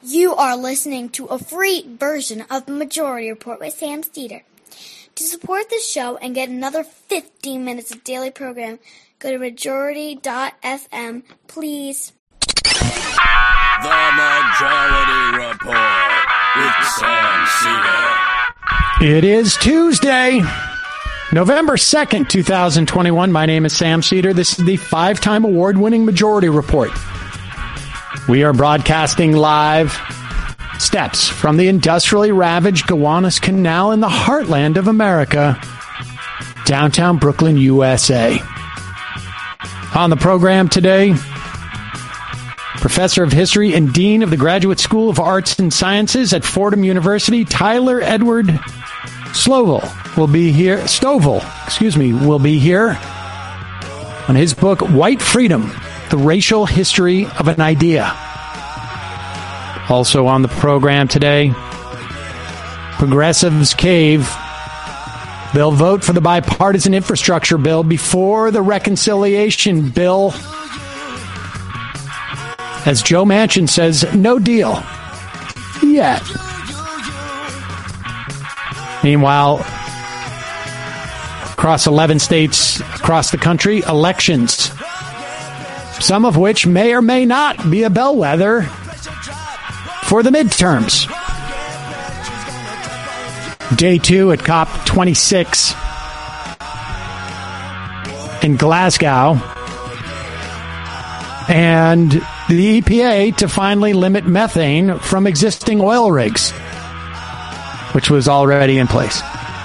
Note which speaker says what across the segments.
Speaker 1: You are listening to a free version of the Majority Report with Sam Steeder. To support this show and get another 15 minutes of daily program, go to majority.fm, please.
Speaker 2: The Majority Report with Sam Steeder.
Speaker 3: It is Tuesday, November 2nd, 2021. My name is Sam Steeder. This is the 5-time award-winning Majority Report. We are broadcasting live steps from the industrially ravaged Gowanus Canal in the heartland of America, downtown Brooklyn, USA. On the program today, Professor of History and Dean of the Graduate School of Arts and Sciences at Fordham University, Tyler Edward Stovall will be here on his book, White Freedom, The Racial History of an Idea. Also on the program today, Progressives cave. They'll vote for the bipartisan infrastructure bill before the reconciliation bill. As Joe Manchin says, no deal yet. Meanwhile, across 11 states across the country, elections, some of which may or may not be a bellwether for the midterms. Day 2 at COP26 in Glasgow. And the EPA to finally limit methane from existing oil rigs, which was already in place.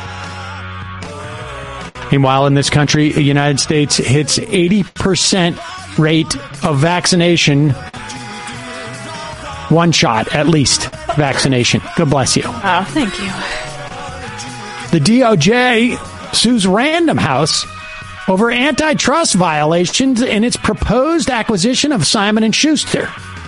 Speaker 3: Meanwhile, in this country, the United States hits 80% rate of vaccination. One shot, at least, vaccination. God bless you.
Speaker 4: Oh, thank you.
Speaker 3: The DOJ sues Random House over antitrust violations in its proposed acquisition of Simon & Schuster.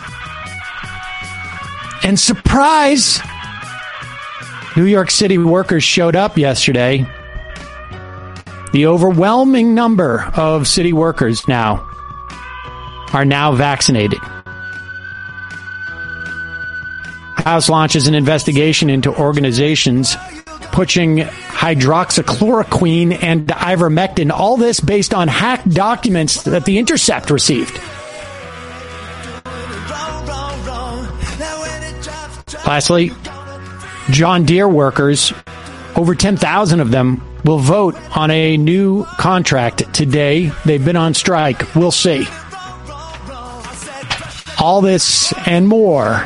Speaker 3: And surprise, New York City workers showed up yesterday. The overwhelming number of city workers are now vaccinated. House launches an investigation into organizations pushing hydroxychloroquine and ivermectin. All this based on hacked documents that The Intercept received. Lastly, John Deere workers, over 10,000 of them, will vote on a new contract today. They've been on strike. We'll see. All this and more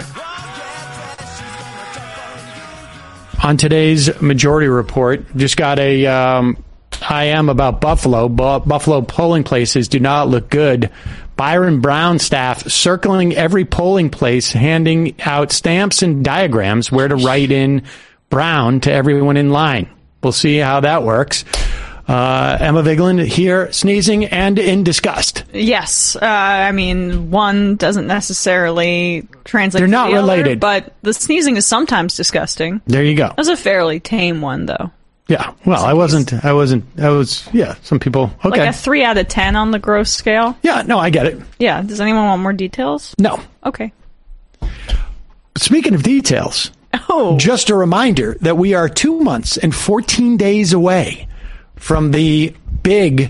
Speaker 3: on today's Majority Report. Just got a IM about Buffalo. Buffalo polling places do not look good. Byron Brown staff circling every polling place, handing out stamps and diagrams where to write in Brown to everyone in line. We'll see how that works. Emma Vigeland here, sneezing and in disgust.
Speaker 4: Yes. I mean, one doesn't necessarily translate
Speaker 3: They're
Speaker 4: to
Speaker 3: not
Speaker 4: the
Speaker 3: related.
Speaker 4: Other, but the sneezing is sometimes disgusting.
Speaker 3: There you go.
Speaker 4: That was a fairly tame one, though.
Speaker 3: Yeah. Well, I was, some people, okay.
Speaker 4: Like a 3 out of 10 on the gross scale?
Speaker 3: Yeah, no, I get it.
Speaker 4: Yeah. Does anyone want more details?
Speaker 3: No.
Speaker 4: Okay.
Speaker 3: Speaking of details, just a reminder that we are 2 months and 14 days away from the big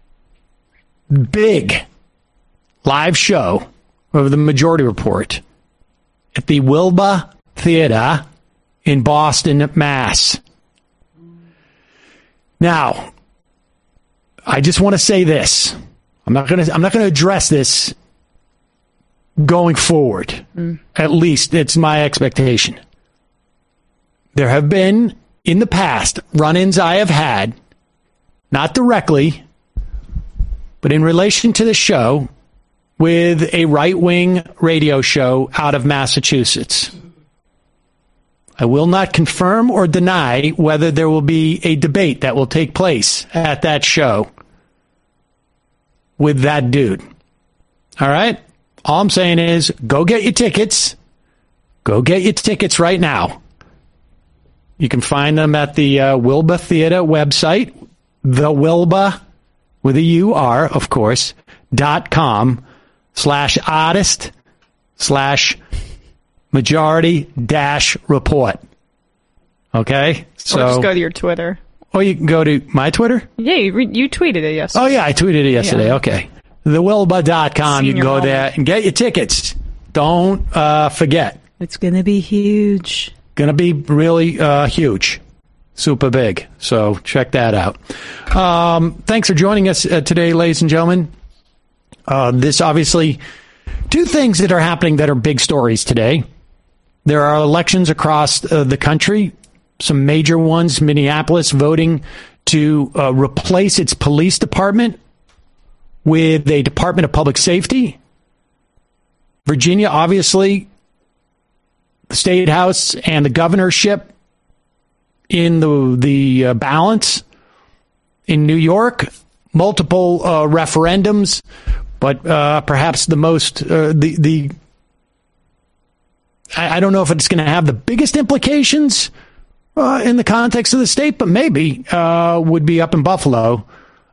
Speaker 3: live show of the Majority Report at the Wilbur Theater in Boston, Mass. Now, I just want to say this. I'm not going to address this going forward. At least it's my expectation. There have been in the past run-ins I have had, not directly, but in relation to the show, with a right-wing radio show out of Massachusetts. I will not confirm or deny whether there will be a debate that will take place at that show with that dude. All right? All I'm saying is go get your tickets. Go get your tickets right now. You can find them at the Wilbur Theater website, the Wilbur, with a U-R, of course, .com/artist/Majority Majority-report. Okay? So,
Speaker 4: or just go to your Twitter.
Speaker 3: Or you can go to my Twitter?
Speaker 4: Yeah, you tweeted it yesterday.
Speaker 3: Oh, yeah, I tweeted it yesterday. Yeah. Okay. TheWilbur.com. You can go there and get your tickets. Don't forget.
Speaker 4: It's going to be huge.
Speaker 3: Going to be really huge. Super big. So check that out. Thanks for joining us today, ladies and gentlemen. This obviously, two things that are happening that are big stories today. There are elections across the country, some major ones. Minneapolis voting to replace its police department with a Department of Public Safety. Virginia, obviously, the State House and the governorship in the balance. In New York, multiple referendums, but perhaps the most I don't know if it's going to have the biggest implications in the context of the state, but maybe would be up in Buffalo,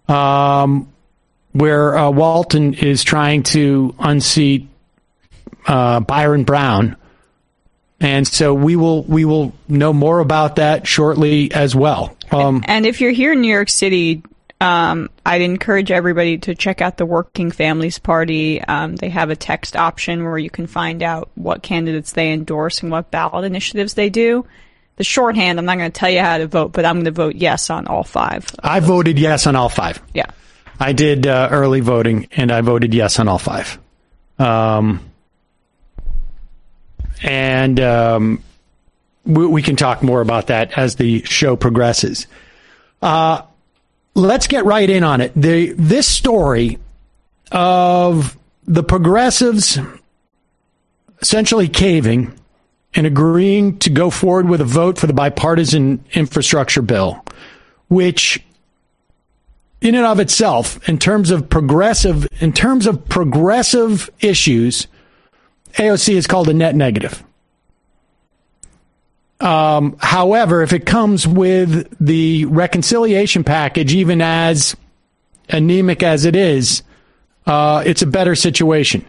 Speaker 3: where Walton is trying to unseat Byron Brown. And so we will know more about that shortly as well.
Speaker 4: And if you're here in New York City, I'd encourage everybody to check out the Working Families Party. They have a text option where you can find out what candidates they endorse and what ballot initiatives they do. The shorthand, I'm not going to tell you how to vote, but I'm going to vote yes on all 5.
Speaker 3: I voted yes on all 5.
Speaker 4: Yeah.
Speaker 3: I did early voting, and I voted yes on all 5. And we can talk more about that as the show progresses. Let's get right in on it. This story of the progressives essentially caving and agreeing to go forward with a vote for the bipartisan infrastructure bill, which in and of itself, in terms of progressive issues, AOC is called a net negative. However, if it comes with the reconciliation package, even as anemic as it is, it's a better situation.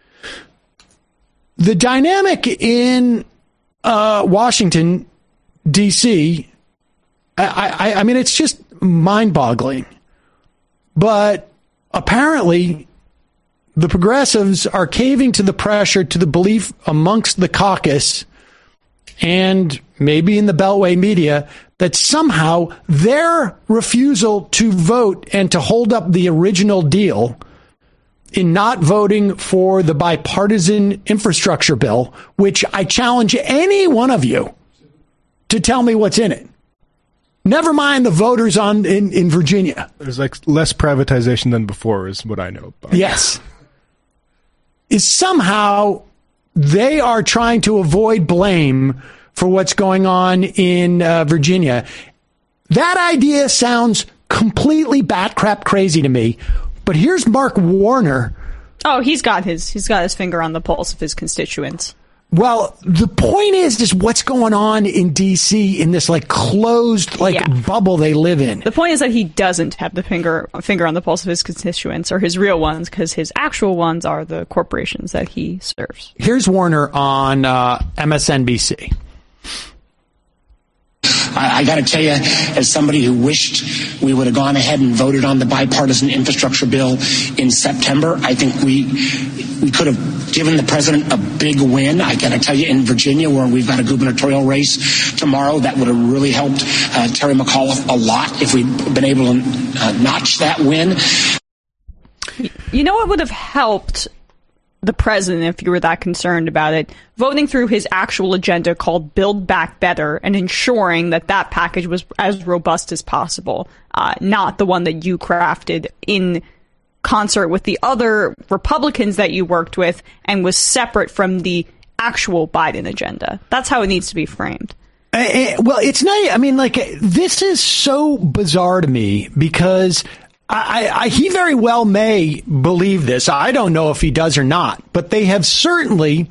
Speaker 3: The dynamic in Washington, D.C., I mean, it's just mind-boggling. But apparently, the progressives are caving to the pressure, to the belief amongst the caucus and maybe in the Beltway media that somehow their refusal to vote and to hold up the original deal in not voting for the bipartisan infrastructure bill, which I challenge any one of you to tell me what's in it. Never mind the voters in Virginia.
Speaker 5: There's like less privatization than before is what I know about.
Speaker 3: Yes. Is somehow they are trying to avoid blame for what's going on in Virginia. That idea sounds completely bat-crap crazy to me. But here's Mark Warner.
Speaker 4: Oh, he's got his finger on the pulse of his constituents.
Speaker 3: Well, the point is what's going on in D.C. in this closed bubble they live in.
Speaker 4: The point is that he doesn't have the finger on the pulse of his constituents or his real ones, because his actual ones are the corporations that he serves.
Speaker 3: Here's Warner on MSNBC.
Speaker 6: I got to tell you, as somebody who wished we would have gone ahead and voted on the bipartisan infrastructure bill in September, I think we could have given the president a big win. I got to tell you, in Virginia, where we've got a gubernatorial race tomorrow, that would have really helped Terry McAuliffe a lot if we'd been able to notch that win.
Speaker 4: You know what would have helped the president, if you were that concerned about it, voting through his actual agenda called Build Back Better and ensuring that package was as robust as possible, not the one that you crafted in concert with the other Republicans that you worked with and was separate from the actual Biden agenda. That's how it needs to be framed.
Speaker 3: Well, it's not, I mean, this is so bizarre to me because he very well may believe this. I don't know if he does or not, but they have certainly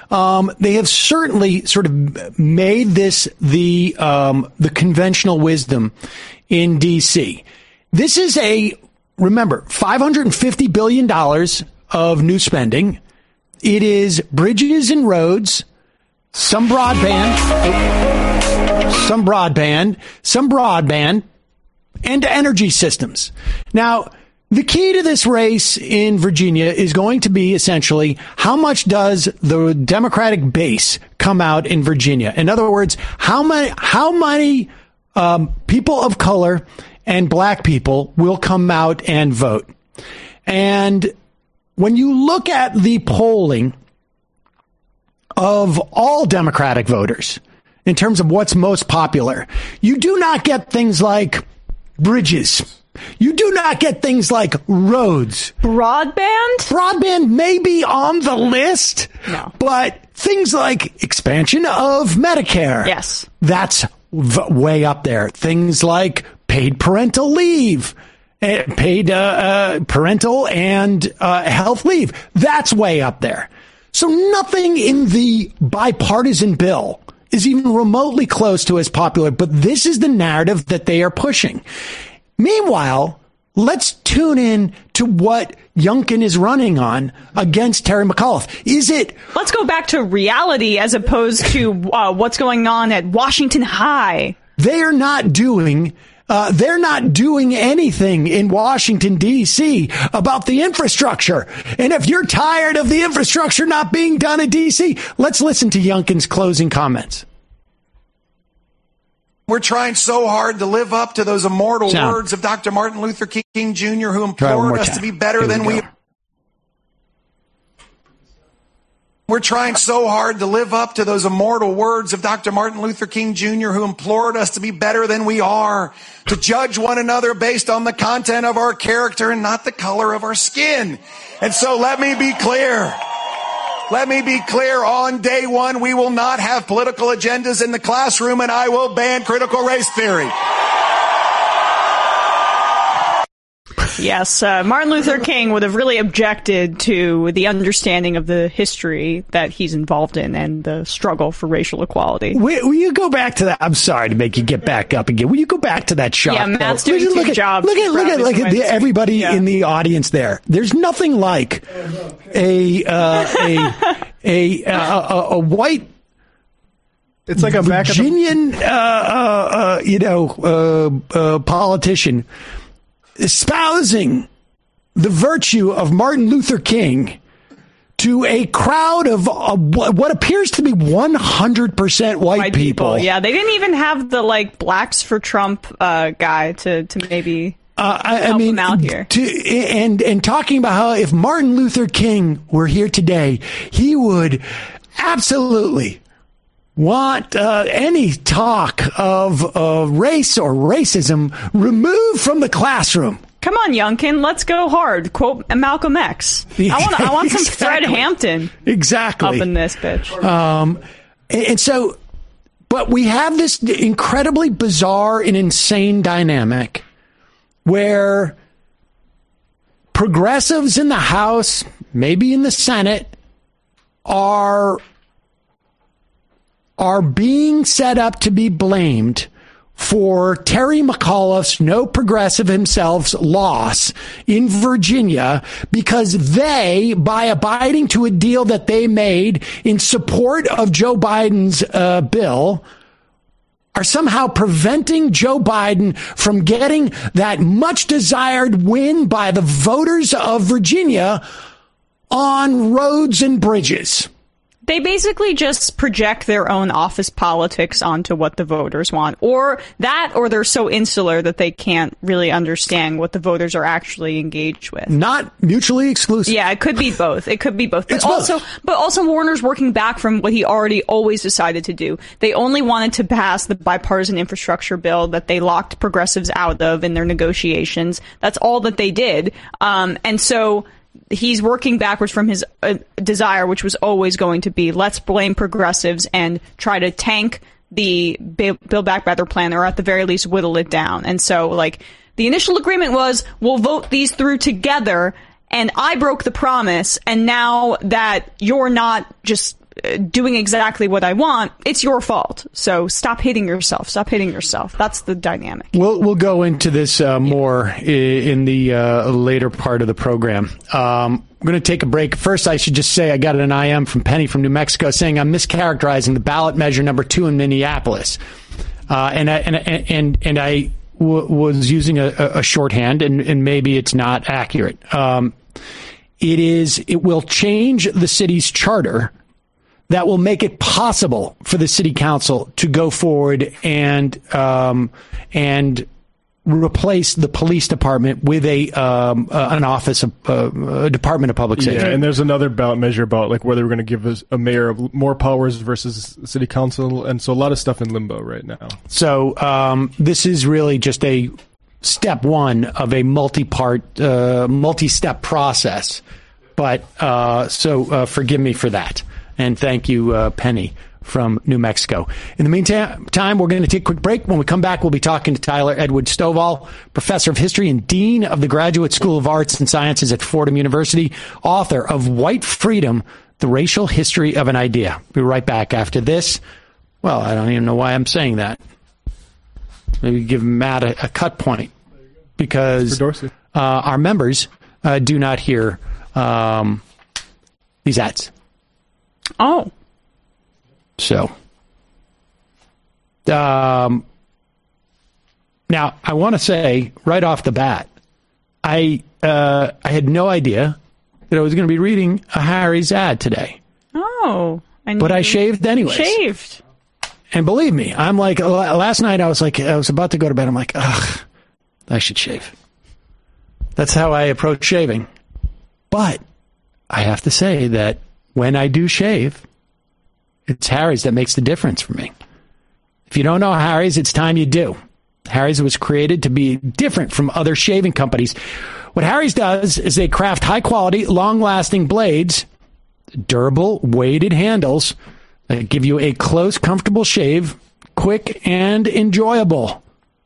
Speaker 3: sort of made this the conventional wisdom in DC. This is remember, $550 billion of new spending. It is bridges and roads, some broadband, and energy systems. Now, the key to this race in Virginia is going to be essentially how much does the Democratic base come out in Virginia? In other words, how many people of color and black people will come out and vote? And when you look at the polling of all Democratic voters in terms of what's most popular, you do not get things like bridges. You do not get things like roads. Broadband may be on the list, no. But things like expansion of Medicare.
Speaker 4: Yes.
Speaker 3: That's way up there. Things like paid parental leave, paid parental and health leave. That's way up there. So nothing in the bipartisan bill is even remotely close to as popular, but this is the narrative that they are pushing. Meanwhile, let's tune in to what Youngkin is running on against Terry McAuliffe.
Speaker 4: Let's go back to reality as opposed to what's going on at Washington High.
Speaker 3: They're not doing anything in Washington, D.C. about the infrastructure. And if you're tired of the infrastructure not being done in D.C., let's listen to Youngkin's closing comments.
Speaker 7: We're trying so hard to live up to those immortal words of Dr. Martin Luther King Jr., who implored us to be better than we are. We're trying so hard to live up to those immortal words of Dr. Martin Luther King Jr., who implored us to be better than we are, to judge one another based on the content of our character and not the color of our skin. And so let me be clear. On day one, we will not have political agendas in the classroom, and I will ban critical race theory.
Speaker 4: Yes, Martin Luther King would have really objected to the understanding of the history that he's involved in and the struggle for racial equality.
Speaker 3: Will you go back to that? I'm sorry to make you get back up again. Will you go back to that shot?
Speaker 4: Yeah, Matt's doing two jobs.
Speaker 3: Look at everybody in the audience there. There's nothing like a white.
Speaker 5: It's like a
Speaker 3: Virginian, politician espousing the virtue of Martin Luther King to a crowd of what appears to be 100% white people.
Speaker 4: Yeah, they didn't even have the Blacks for Trump guy to maybe help him out here.
Speaker 3: And talking about how if Martin Luther King were here today, he would absolutely want any talk of race or racism removed from the classroom.
Speaker 4: Come on, Youngkin, let's go hard. Quote Malcolm X. I want some Fred Hampton.
Speaker 3: Exactly.
Speaker 4: Up in this bitch.
Speaker 3: And so, but we have this incredibly bizarre and insane dynamic where progressives in the House, maybe in the Senate, are being set up to be blamed for Terry McAuliffe's, no progressive himself's, loss in Virginia because they, by abiding to a deal that they made in support of Joe Biden's bill, are somehow preventing Joe Biden from getting that much desired win by the voters of Virginia on roads and bridges.
Speaker 4: They basically just project their own office politics onto what the voters want. Or they're so insular that they can't really understand what the voters are actually engaged with.
Speaker 3: Not mutually exclusive.
Speaker 4: Yeah, it could be both. But also Warner's working back from what he already always decided to do. They only wanted to pass the bipartisan infrastructure bill that they locked progressives out of in their negotiations. That's all that they did. And so he's working backwards from his desire, which was always going to be, let's blame progressives and try to tank the Build Back Better plan, or at the very least whittle it down. And so, the initial agreement was, we'll vote these through together, and I broke the promise, and now that you're not just doing exactly what I want, it's your fault. So stop hitting yourself. That's the dynamic.
Speaker 3: We'll go into this more in the later part of the program. I'm going to take a break. First, I should just say I got an IM from Penny from New Mexico saying I'm mischaracterizing the ballot measure number 2 in Minneapolis, and I was using a shorthand, and maybe it's not accurate. It will change the city's charter that will make it possible for the city council to go forward and replace the police department with an office of a department of public safety.
Speaker 5: Yeah, and there's another ballot measure about like whether we're going to give a mayor more powers versus city council, and so a lot of stuff in limbo right now. So
Speaker 3: this is really just a step one of a multi-step process. But so forgive me for that. And thank you, Penny from New Mexico. In the meantime, we're going to take a quick break. When we come back, we'll be talking to Tyler Edward Stovall, professor of history and dean of the Graduate School of Arts and Sciences at Fordham University, author of White Freedom, The Racial History of an Idea. We'll be right back after this. Well, I don't even know why I'm saying that. Maybe give Matt a cut point, because our members do not hear these ads.
Speaker 4: Oh.
Speaker 3: So, now I want to say right off the bat, I had no idea that I was going to be reading a Harry's ad today.
Speaker 4: Oh.
Speaker 3: But I shaved anyways.
Speaker 4: Shaved.
Speaker 3: And believe me, I'm like, last night I was about to go to bed. I'm like, ugh, I should shave. That's how I approach shaving. But I have to say that when I do shave, it's Harry's that makes the difference for me. If you don't know Harry's, it's time you do. Harry's was created to be different from other shaving companies. What Harry's does is they craft high-quality, long-lasting blades, durable, weighted handles that give you a close, comfortable shave, quick and enjoyable.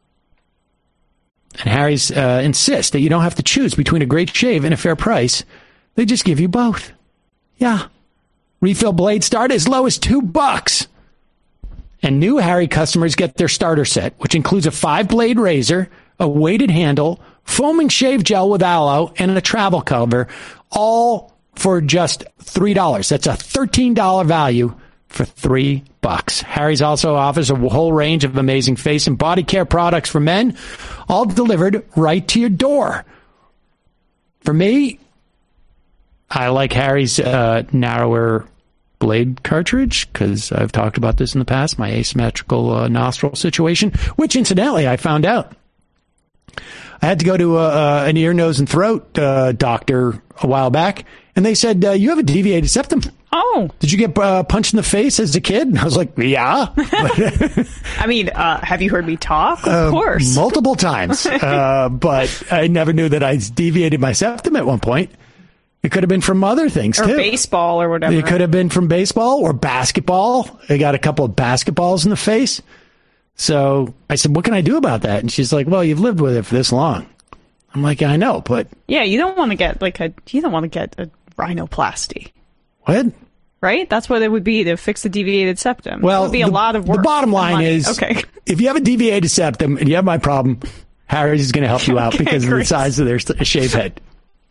Speaker 3: And Harry's insists that you don't have to choose between a great shave and a fair price. They just give you both. Yeah. Refill blades start as low as $2. And new Harry customers get their starter set, which includes a 5-blade razor, a weighted handle, foaming shave gel with aloe, and a travel cover, all for just $3. That's a $13 value for $3. Harry's also offers a whole range of amazing face and body care products for men, all delivered right to your door. For me, I like Harry's narrower blade cartridge because I've talked about this in the past, my asymmetrical nostril situation, which incidentally I found out. I had to go to an ear, nose, and throat doctor a while back, and they said, you have a deviated septum.
Speaker 4: Oh.
Speaker 3: Did you get punched in the face as a kid? And I was like, yeah.
Speaker 4: I mean, have you heard me talk? Of course.
Speaker 3: Multiple times. But I never knew that I deviated my septum at one point. It could have been from other things, too.
Speaker 4: Or baseball or whatever.
Speaker 3: It could have been from baseball or basketball. I got a couple of basketballs in the face. So I said, what can I do about that? And she's like, well, you've lived with it for this long. I'm like, I know, but...
Speaker 4: Yeah, you don't want to get a rhinoplasty.
Speaker 3: What?
Speaker 4: Right? That's what it would be to fix the deviated septum.
Speaker 3: Well,
Speaker 4: it would be a lot of work.
Speaker 3: The bottom line is,
Speaker 4: okay,
Speaker 3: if you have a deviated septum and you have my problem, Harry's is going to help you out because of the size of their shave head.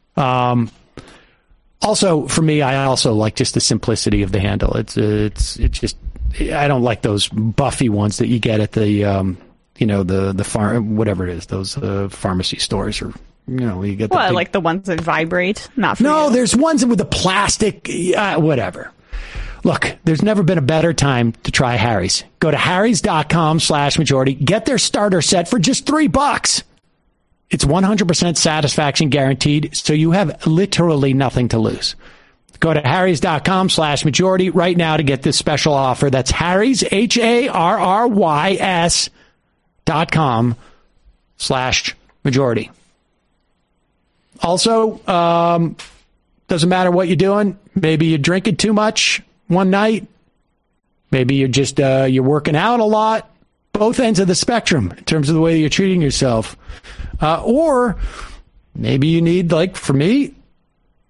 Speaker 3: Also, for me, I also like just the simplicity of the handle. It's just, I don't like those buffy ones that you get at the, the farm, whatever it is, those pharmacy stores, or you get.
Speaker 4: Well, I like the ones that vibrate. Not for you.
Speaker 3: There's ones with the plastic, whatever. Look, there's never been a better time to try Harry's. Go to harrys.com/majority. Get their starter set for just $3. It's 100% satisfaction guaranteed, so you have literally nothing to lose. Go to harrys.com/majority right now to get this special offer. That's Harrys, HARRYS.com/majority. Also, doesn't matter what you're doing. Maybe you're drinking too much one night. Maybe you're just, you're working out a lot. Both ends of the spectrum in terms of the way you're treating yourself. Or maybe you need, like for me,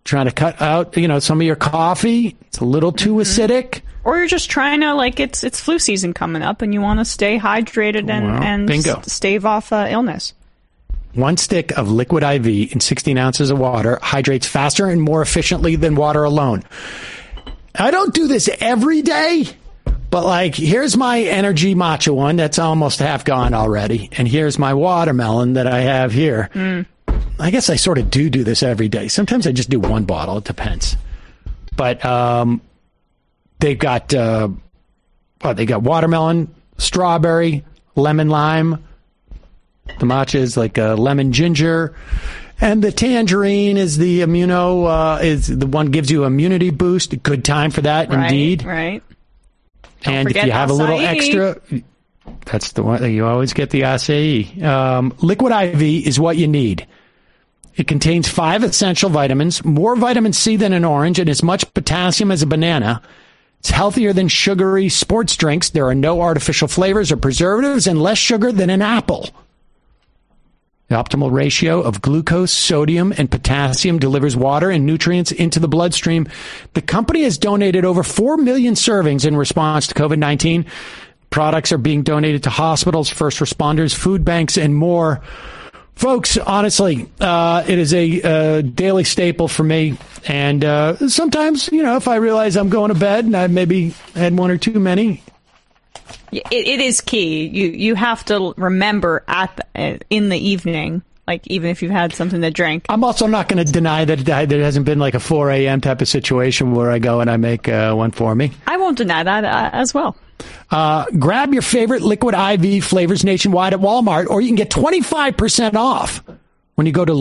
Speaker 3: trying to cut out, some of your coffee. It's a little too acidic.
Speaker 4: Or you're just trying to, it's flu season coming up and you want to stay hydrated and stave off illness.
Speaker 3: 1 stick of Liquid IV in 16 ounces of water hydrates faster and more efficiently than water alone. I don't do this every day, but here's my energy matcha one that's almost half gone already. And here's my watermelon that I have here. I guess I sort of do this every day. Sometimes I just do 1 bottle. It depends. But they've got watermelon, strawberry, lemon lime. The matcha is lemon ginger. And the tangerine is the is the one gives you immunity boost. A good time for that, indeed.
Speaker 4: Right.
Speaker 3: And if you have a little extra, that's the one that you always get, the acai. Liquid IV is what you need. It contains 5 essential vitamins, more vitamin C than an orange, and as much potassium as a banana. It's healthier than sugary sports drinks. There are no artificial flavors or preservatives and less sugar than an apple. The optimal ratio of glucose, sodium, and potassium delivers water and nutrients into the bloodstream. The company has donated over 4 million servings in response to COVID-19. Products are being donated to hospitals, first responders, food banks, and more. Folks, honestly, it is a daily staple for me. And sometimes, if I realize I'm going to bed and I maybe had 1 or 2 many.
Speaker 4: It is key. You have to remember in the evening, even if you've had something to drink.
Speaker 3: I'm also not going to deny that there hasn't been a 4 a.m. type of situation where I go and I make one for me.
Speaker 4: I won't deny that as well.
Speaker 3: Grab your favorite Liquid IV flavors nationwide at Walmart, or you can get 25% off when you go to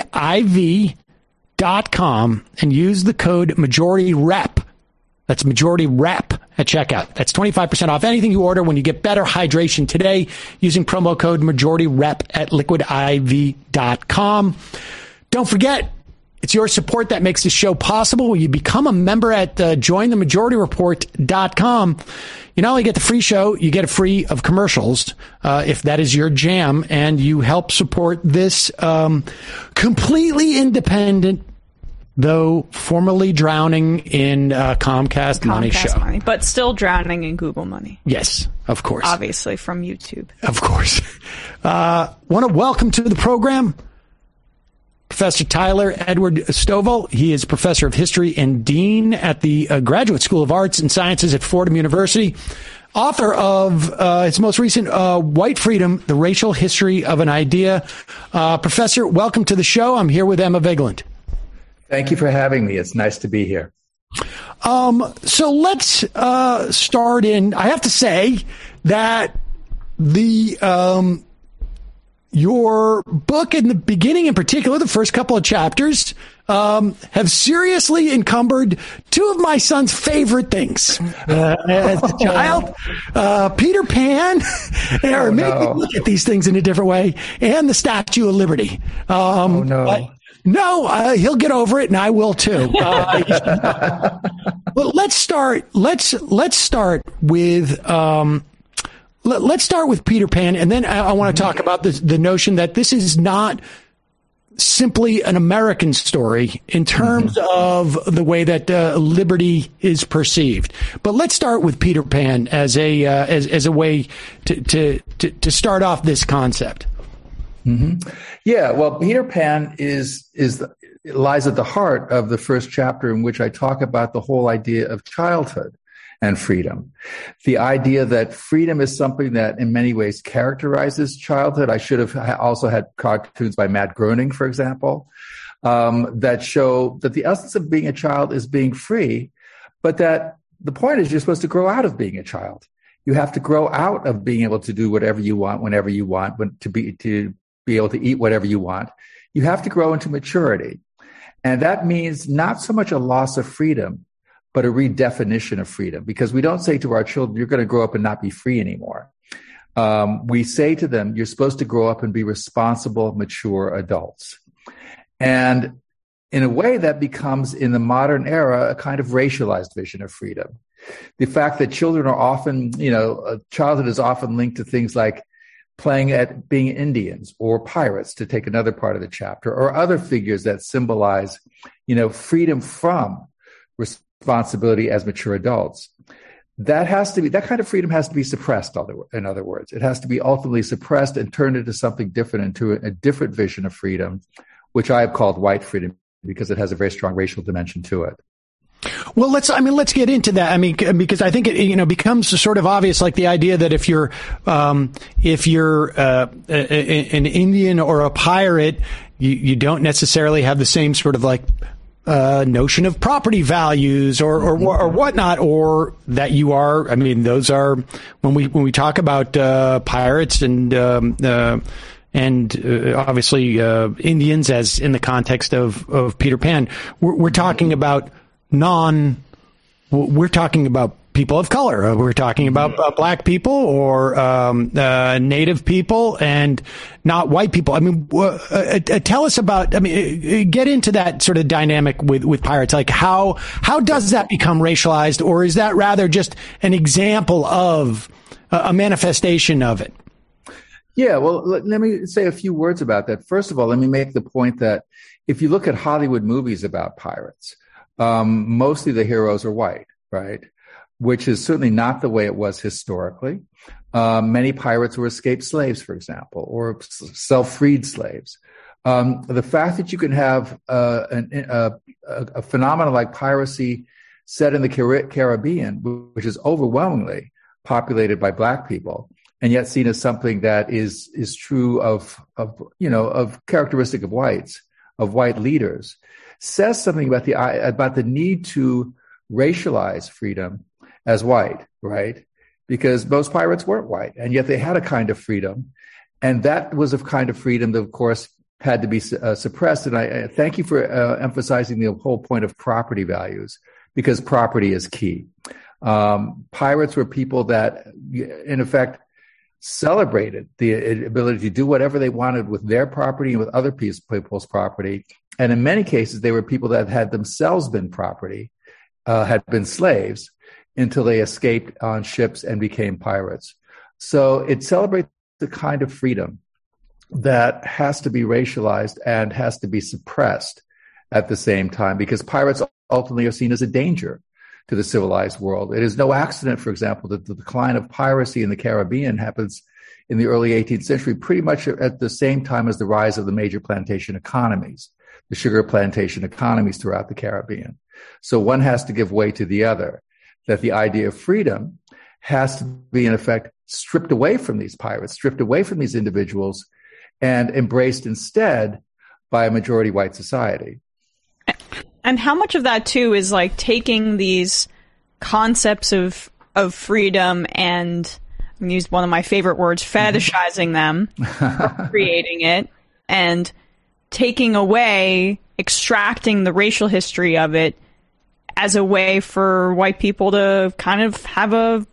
Speaker 3: liquidiv.com and use the code MajorityRep. That's MajorityRep at checkout. That's 25% off anything you order when you get better hydration today using promo code MajorityRep at liquidiv.com. Don't forget, it's your support that makes this show possible. When you become a member at jointhemajority.report.com, you not only get the free show, you get it free of commercials, if that is your jam, and you help support this completely independent, though formerly drowning in Comcast money show.
Speaker 4: Money, but still drowning in Google money.
Speaker 3: Yes, of course.
Speaker 4: Obviously from YouTube.
Speaker 3: Of course. Want to welcome to the program Professor Tyler Edward Stovall. He is professor of history and dean at the Graduate School of Arts and Sciences at Fordham University. Author of his most recent White Freedom, The Racial History of an Idea. Professor, welcome to the show. I'm here with Emma Vigeland.
Speaker 8: Thank you for having me. It's nice to be here.
Speaker 3: So let's start in. I have to say that your book in the beginning, in particular, the first couple of chapters, have seriously encumbered 2 of my son's favorite things as a child. Peter Pan, or maybe look at these things in a different way, and the Statue of Liberty. No, he'll get over it, and I will too. But let's start with Peter Pan, and then I want to talk about the notion that this is not simply an American story in terms of the way that liberty is perceived. But let's start with Peter Pan as a way to start off this concept.
Speaker 8: Yeah, well, Peter Pan lies at the heart of the first chapter, in which I talk about the whole idea of childhood and freedom. The idea that freedom is something that in many ways characterizes childhood. I should have also had cartoons by Matt Groening, for example, that show that the essence of being a child is being free, but that the point is you're supposed to grow out of being a child. You have to grow out of being able to do whatever you want, whenever you want, to be able to eat whatever you want. You have to grow into maturity. And that means not so much a loss of freedom, but a redefinition of freedom, because we don't say to our children, you're going to grow up and not be free anymore. We say to them, you're supposed to grow up and be responsible, mature adults. And in a way that becomes, in the modern era, a kind of racialized vision of freedom. The fact that children are often, childhood is often linked to things like playing at being Indians or pirates, to take another part of the chapter, or other figures that symbolize, freedom from responsibility as mature adults. That kind of freedom has to be suppressed, in other words. It has to be ultimately suppressed and turned into something different, into a different vision of freedom, which I have called white freedom, because it has a very strong racial dimension to it.
Speaker 3: Well, let's get into that. Because I think it, becomes sort of obvious, like the idea that if you're an Indian or a pirate, you don't necessarily have the same sort of like notion of property values or whatnot, or that you are. Those are when we talk about pirates and obviously Indians, as in the context of Peter Pan, we're talking about we're talking about people of color. We're talking about black people or native people, and not white people. Tell us about. Get into that sort of dynamic with pirates. Like how does that become racialized, or is that rather just an example of a manifestation of it?
Speaker 8: Yeah, well, let me say a few words about that. First of all, let me make the point that if you look at Hollywood movies about pirates, mostly the heroes are white, right? Which is certainly not the way it was historically. Many pirates were escaped slaves, for example, or self-freed slaves. The fact that you can have a phenomenon like piracy set in the Caribbean, which is overwhelmingly populated by black people, and yet seen as something that is true of characteristic of whites, of white leaders, says something about the need to racialize freedom as white, right? Because most pirates weren't white, and yet they had a kind of freedom, and that was a kind of freedom that, of course, had to be suppressed. And I thank you for emphasizing the whole point of property values, because property is key. Pirates were people that, in effect, celebrated the ability to do whatever they wanted with their property and with other people's property. And in many cases, they were people that had themselves been property, had been slaves, until they escaped on ships and became pirates. So it celebrates the kind of freedom that has to be racialized and has to be suppressed at the same time, because pirates ultimately are seen as a danger to the civilized world. It is no accident, for example, that the decline of piracy in the Caribbean happens in the early 18th century, pretty much at the same time as the rise of the major plantation economies, the sugar plantation economies throughout the Caribbean. So one has to give way to the other, that the idea of freedom has to be, in effect, stripped away from these pirates, stripped away from these individuals, and embraced instead by a majority white society.
Speaker 4: And how much of that, too, is like taking these concepts of freedom and, I'm going to use one of my favorite words, fetishizing them, creating it, and taking away, extracting the racial history of it as a way for white people to kind of have a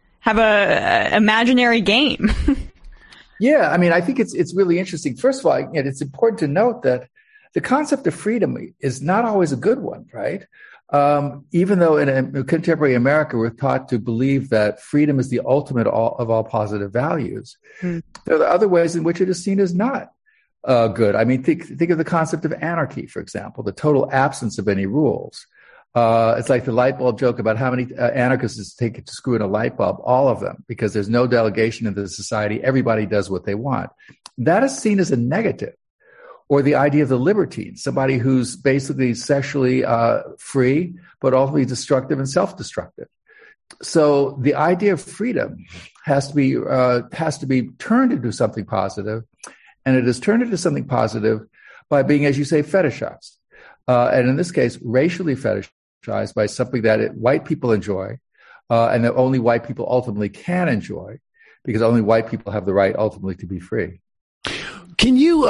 Speaker 4: imaginary game.
Speaker 8: Yeah, I think it's really interesting. First of all, it's important to note that the concept of freedom is not always a good one, right? Even though in contemporary America, we're taught to believe that freedom is the ultimate of all positive values. There are other ways in which it is seen as not good. Think of the concept of anarchy, for example, the total absence of any rules. It's like the light bulb joke about how many anarchists take it to screw in a light bulb, all of them, because there's no delegation into the society. Everybody does what they want. That is seen as a negative. Or the idea of the libertine, somebody who's basically sexually free, but ultimately destructive and self-destructive. So the idea of freedom has to be turned into something positive, and it is turned into something positive by being, as you say, fetishized, and in this case, racially fetishized by something that white people enjoy, and that only white people ultimately can enjoy, because only white people have the right ultimately to be free.
Speaker 3: Can you?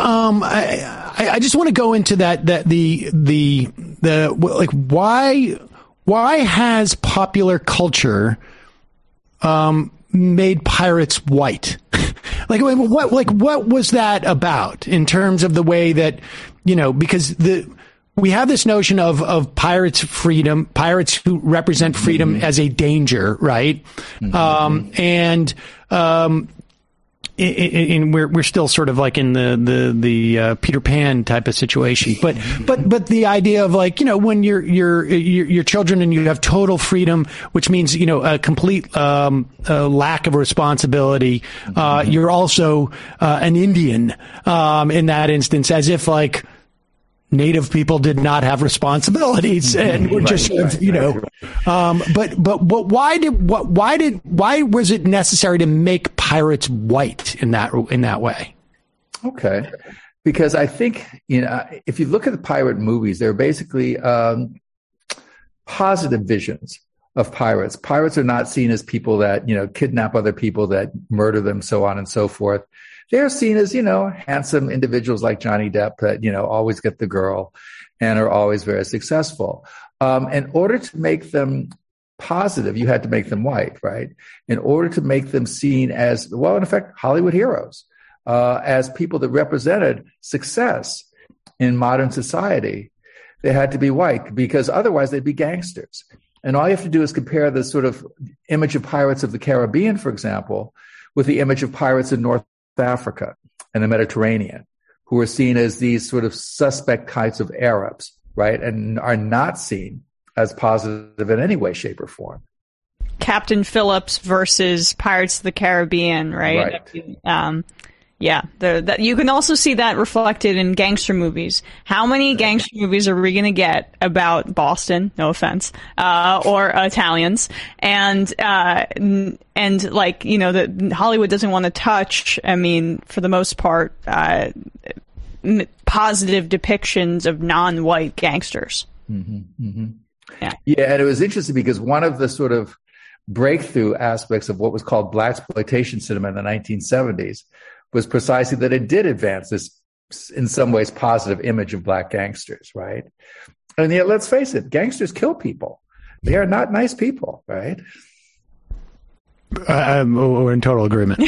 Speaker 3: I just want to go into that. Why has popular culture made pirates white? What was that about in terms of the way that, because we have this notion of pirates' freedom, pirates who represent freedom as a danger, right? we're still sort of like in the Peter Pan type of situation, but the idea of like, when you're children and you have total freedom, which means, a complete lack of responsibility. You're also an Indian in that instance, as if like Native people did not have responsibilities and were just, but why was it necessary to make pirates white in that way?
Speaker 8: Okay. Because I think, if you look at the pirate movies, they're basically, positive visions of pirates. Pirates are not seen as people that, kidnap other people, that murder them, so on and so forth. They're seen as, handsome individuals like Johnny Depp that, always get the girl and are always very successful. In order to make them positive, you had to make them white, right? In order to make them seen as, well, in effect, Hollywood heroes, as people that represented success in modern society, they had to be white, because otherwise they'd be gangsters. And all you have to do is compare the sort of image of pirates of the Caribbean, for example, with the image of pirates in North Africa and the Mediterranean, who are seen as these sort of suspect types of Arabs, right? And are not seen as positive in any way, shape, or form.
Speaker 4: Captain Phillips versus Pirates of the Caribbean, right? Yeah, you can also see that reflected in gangster movies. How many gangster movies are we going to get about Boston? No offense, or Italians, and like, that Hollywood doesn't want to touch. I mean, for the most part, positive depictions of non-white gangsters.
Speaker 8: Mm-hmm, mm-hmm. Yeah, and it was interesting because one of the sort of breakthrough aspects of what was called blaxploitation cinema in the 1970s was precisely that it did advance this, in some ways, positive image of black gangsters, right? And yet, let's face it, gangsters kill people. They are not nice people, right?
Speaker 3: We're in total agreement.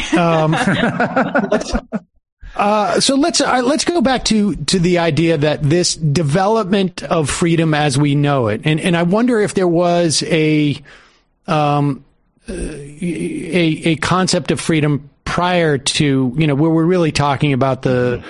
Speaker 3: So let's go back to the idea that this development of freedom as we know it, and I wonder if there was a concept of freedom prior to, where we're really talking about the,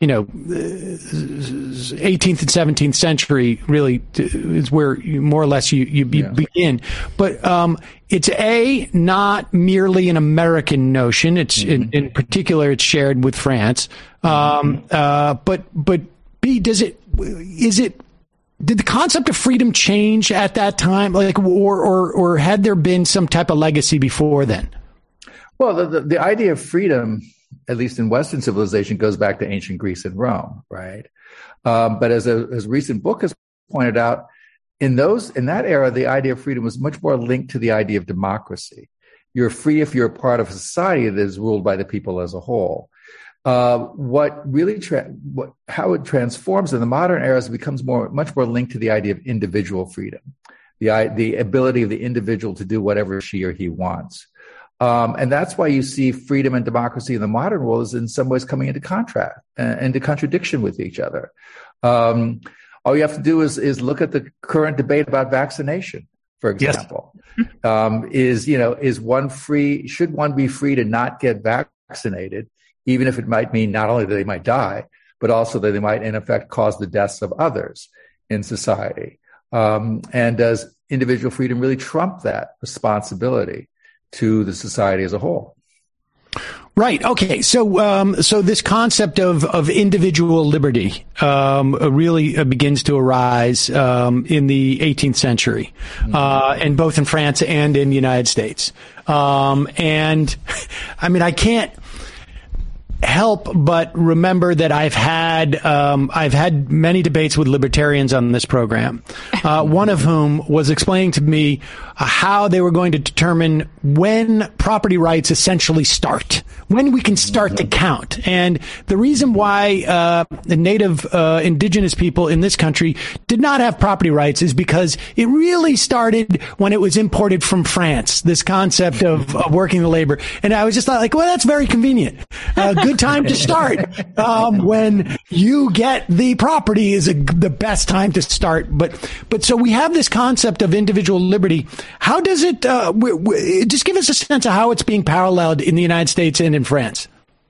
Speaker 3: 18th and 17th century really is where more or less you begin. But it's not merely an American notion. It's in particular, it's shared with France. But B, did the concept of freedom change at that time, like, or had there been some type of legacy before then?
Speaker 8: Well, the idea of freedom, at least in Western civilization, goes back to ancient Greece and Rome, right? But as a recent book has pointed out, in that era, the idea of freedom was much more linked to the idea of democracy. You're free if you're a part of a society that is ruled by the people as a whole. How it transforms in the modern era is it becomes much more linked to the idea of individual freedom, the ability of the individual to do whatever she or he wants. And that's why you see freedom and democracy in the modern world is in some ways coming into contradiction with each other. All you have to do is look at the current debate about vaccination, for example. Yes. Should one be free to not get vaccinated, even if it might mean not only that they might die, but also that they might in effect cause the deaths of others in society? And does individual freedom really trump that responsibility to the society as a whole?
Speaker 3: Right. Okay. So this concept of individual liberty really begins to arise in the 18th century, and both in France and in the United States. And I mean, I can't help but remember that I've had many debates with libertarians on this program. One of whom was explaining to me how they were going to determine when property rights essentially start, when we can start to count. And the reason why the native indigenous people in this country did not have property rights is because it really started when it was imported from France, this concept of working the labor. And I was just like, well, that's very convenient. Good time to start. When you get the property is the best time to start. But so we have this concept of individual liberty. How does it, just give us a sense of how it's being paralleled in the United States and in France?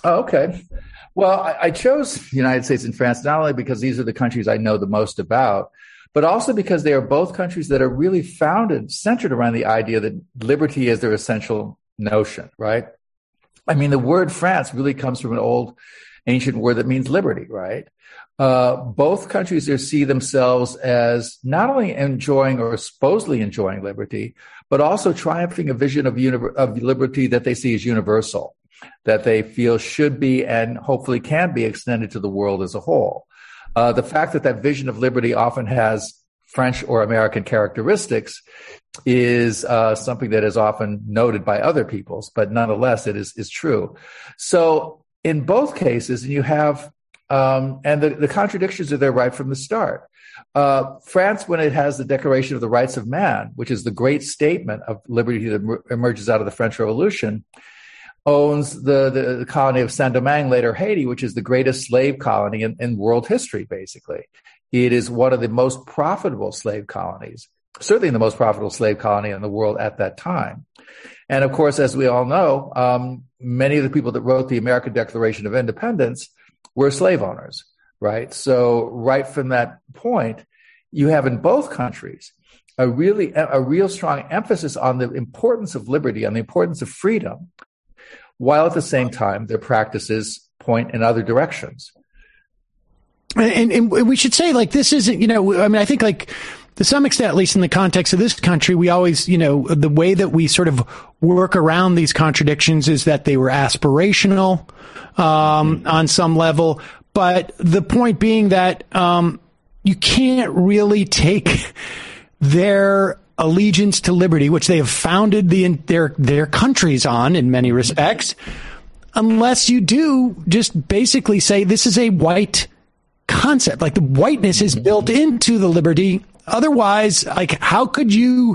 Speaker 8: Oh, okay. Well, I chose the United States and France not only because these are the countries I know the most about, but also because they are both countries that are really centered around the idea that liberty is their essential notion, right? I mean, the word France really comes from an old ancient word that means liberty, right? Both countries see themselves as not only enjoying or supposedly enjoying liberty, but also triumphing a vision of liberty that they see as universal, that they feel should be and hopefully can be extended to the world as a whole. The fact that vision of liberty often has French or American characteristics is something that is often noted by other peoples, but nonetheless, it is true. So in both cases, you have, and the contradictions are there right from the start. France, when it has the Declaration of the Rights of Man, which is the great statement of liberty that emerges out of the French Revolution, owns the colony of Saint-Domingue, later Haiti, which is the greatest slave colony in world history, basically. It is one of the most profitable slave colonies, certainly the most profitable slave colony in the world at that time. And of course, as we all know, many of the people that wrote the American Declaration of Independence were slave owners, right? So right from that point, you have in both countries a real strong emphasis on the importance of liberty, on the importance of freedom, while at the same time their practices point in other directions.
Speaker 3: And we should say, like, this isn't, I mean, I think, like, to some extent, at least in the context of this country, we always, the way that we sort of work around these contradictions is that they were aspirational on some level. But the point being that you can't really take their allegiance to liberty, which they have founded their countries on in many respects, unless you do just basically say this is a white concept. Like, the whiteness is built into the liberty. Otherwise, like, how can you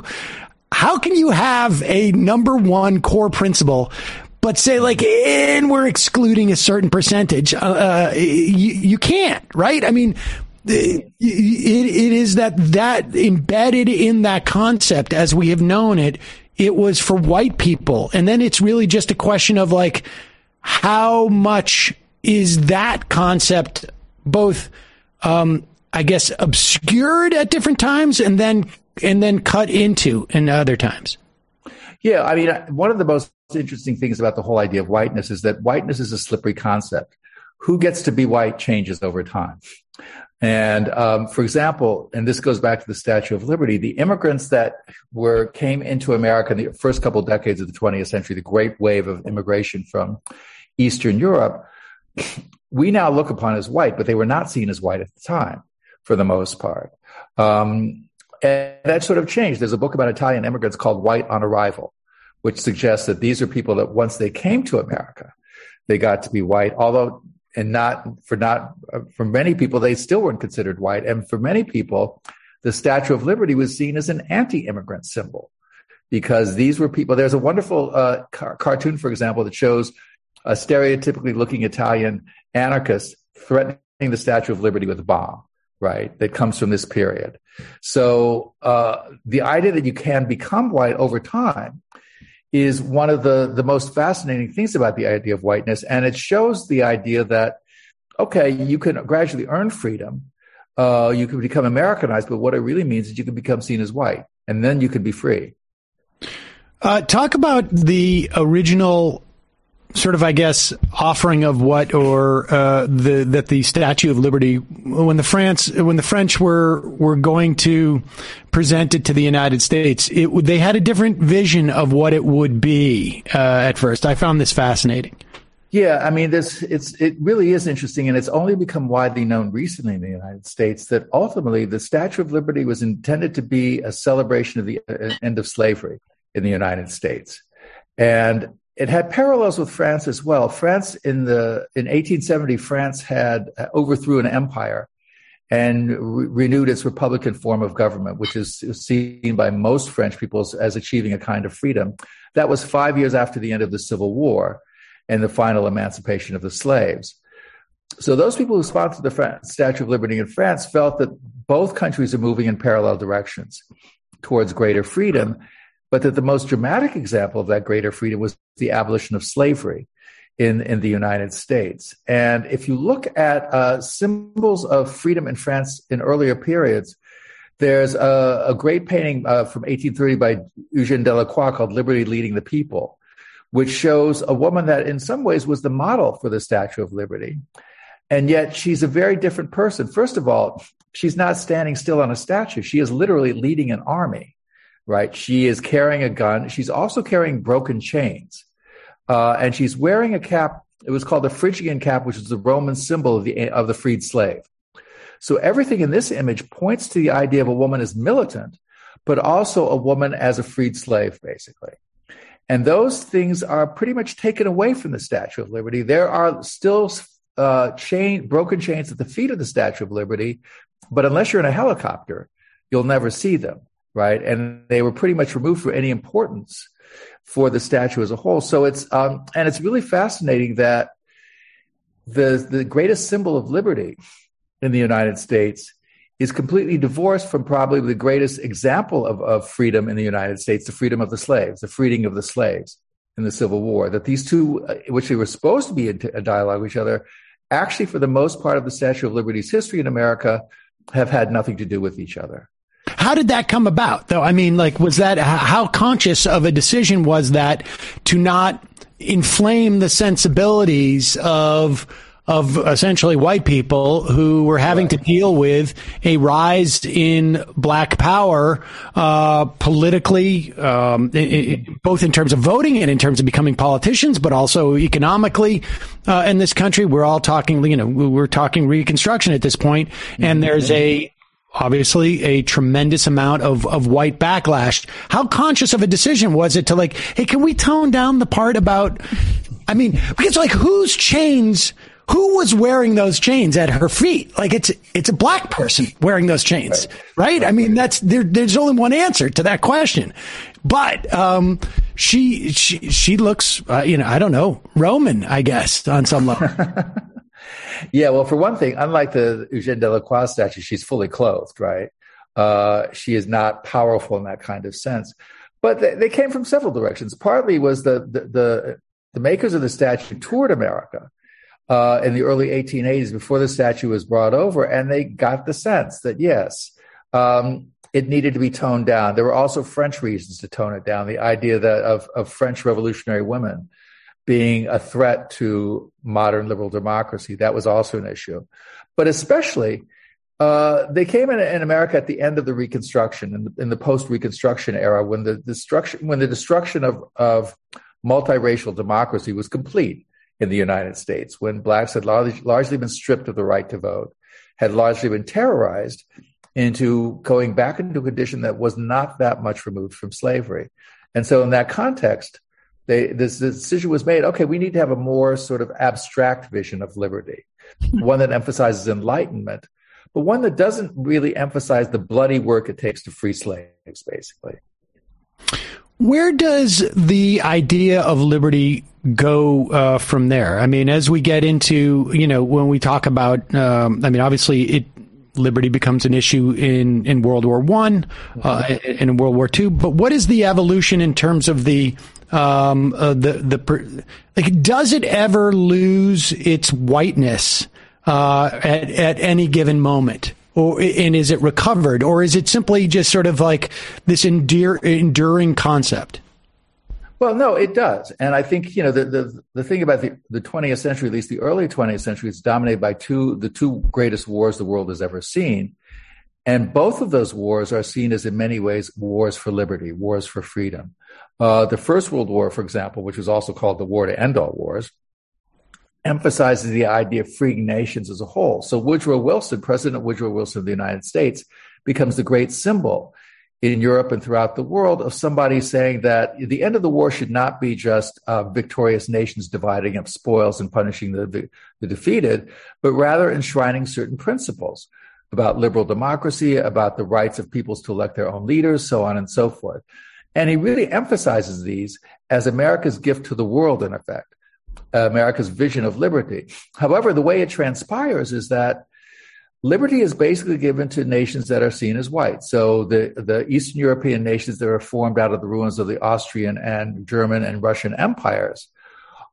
Speaker 3: have a number one core principle, but say, like, and we're excluding a certain percentage? You can't, right? I mean, it is that embedded in that concept, as we have known it, it was for white people. And then it's really just a question of, like, how much is that concept both, I guess, obscured at different times and then cut into in other times?
Speaker 8: Yeah, I mean, one of the most interesting things about the whole idea of whiteness is that whiteness is a slippery concept. Who gets to be white changes over time. And for example, and this goes back to the Statue of Liberty, the immigrants that came into America in the first couple of decades of the 20th century, the great wave of immigration from Eastern Europe, we now look upon as white, but they were not seen as white at the time, for the most part. And that sort of changed. There's a book about Italian immigrants called White on Arrival, which suggests that these are people that once they came to America, they got to be white, although for many people, they still weren't considered white. And for many people, the Statue of Liberty was seen as an anti-immigrant symbol, because these were people. There's a wonderful cartoon, for example, that shows a stereotypically looking Italian anarchist threatening the Statue of Liberty with a bomb, right? That comes from this period. So the idea that you can become white over time is one of the most fascinating things about the idea of whiteness. And it shows the idea that, okay, you can gradually earn freedom. You can become Americanized, but what it really means is you can become seen as white, and then you can be free.
Speaker 3: Talk about the original sort of, I guess, offering of what, or that the Statue of Liberty, when the French were going to present it to the United States, they had a different vision of what it would be at first. I found this fascinating.
Speaker 8: Yeah, I mean, it really is interesting, and it's only become widely known recently in the United States that ultimately the Statue of Liberty was intended to be a celebration of the end of slavery in the United States, and it had parallels with France as well. France in 1870, France had overthrew an empire and renewed its republican form of government, which is seen by most French people as achieving a kind of freedom. That was 5 years after the end of the Civil War and the final emancipation of the slaves. So those people who sponsored the Statue of Liberty in France felt that both countries are moving in parallel directions towards greater freedom, but that the most dramatic example of that greater freedom was the abolition of slavery in the United States. And if you look at symbols of freedom in France in earlier periods, there's a great painting from 1830 by Eugène Delacroix called Liberty Leading the People, which shows a woman that in some ways was the model for the Statue of Liberty. And yet she's a very different person. First of all, she's not standing still on a statue. She is literally leading an army, right? She is carrying a gun. She's also carrying broken chains. And she's wearing a cap. It was called the Phrygian cap, which is the Roman symbol of the freed slave. So everything in this image points to the idea of a woman as militant, but also a woman as a freed slave, basically. And those things are pretty much taken away from the Statue of Liberty. There are still broken chains at the feet of the Statue of Liberty, but unless you're in a helicopter, you'll never see them, right? And they were pretty much removed for any importance for the statue as a whole. So it's really fascinating that the greatest symbol of liberty in the United States is completely divorced from probably the greatest example of freedom in the United States, the freedom of the slaves, the freeing of the slaves in the Civil War, that these two, which they were supposed to be in a dialogue with each other, actually for the most part of the Statue of Liberty's history in America have had nothing to do with each other.
Speaker 3: How did that come about, though? I mean, how conscious of a decision was that to not inflame the sensibilities of essentially white people who were having to deal with a rise in black power politically, both in terms of voting and in terms of becoming politicians, but also economically in this country? We're all talking, we're talking Reconstruction at this point, and there's obviously a tremendous amount of white backlash. How conscious of a decision was it to hey, can we tone down the part about, because who was wearing those chains at her feet? It's a black person wearing those chains, right? I mean, there's only one answer to that question. But, she looks, I don't know, Roman, I guess, on some level.
Speaker 8: Yeah, well, for one thing, unlike the Eugène Delacroix statue, she's fully clothed, right? She is not powerful in that kind of sense. But they came from several directions. Partly was the makers of the statue toured America in the early 1880s before the statue was brought over, and they got the sense that, yes, it needed to be toned down. There were also French reasons to tone it down, the idea that of French revolutionary women being a threat to modern liberal democracy. That was also an issue. But especially, they came in America at the end of the Reconstruction, in the post-Reconstruction era, when the destruction of multiracial democracy was complete in the United States, when blacks had largely been stripped of the right to vote, had largely been terrorized into going back into a condition that was not that much removed from slavery. And so in that context, this decision was made, okay, we need to have a more sort of abstract vision of liberty, one that emphasizes enlightenment, but one that doesn't really emphasize the bloody work it takes to free slaves, basically.
Speaker 3: Where does the idea of liberty go from there? I mean, as we get into, when we talk about, obviously liberty becomes an issue in World War I and in World War II, but what is the evolution in terms of does it ever lose its whiteness at any given moment? And is it recovered, or is it simply just sort of like this enduring concept?
Speaker 8: Well, no, it does. And I think, the thing about the 20th century, at least the early 20th century, is dominated by the two greatest wars the world has ever seen. And both of those wars are seen as, in many ways, wars for liberty, wars for freedom. The First World War, for example, which was also called the War to End All Wars, emphasizes the idea of freeing nations as a whole. So President Woodrow Wilson of the United States, becomes the great symbol in Europe and throughout the world of somebody saying that the end of the war should not be just victorious nations dividing up spoils and punishing the defeated, but rather enshrining certain principles about liberal democracy, about the rights of peoples to elect their own leaders, so on and so forth. And he really emphasizes these as America's gift to the world, in effect, America's vision of liberty. However, the way it transpires is that liberty is basically given to nations that are seen as white. So the Eastern European nations that are formed out of the ruins of the Austrian and German and Russian empires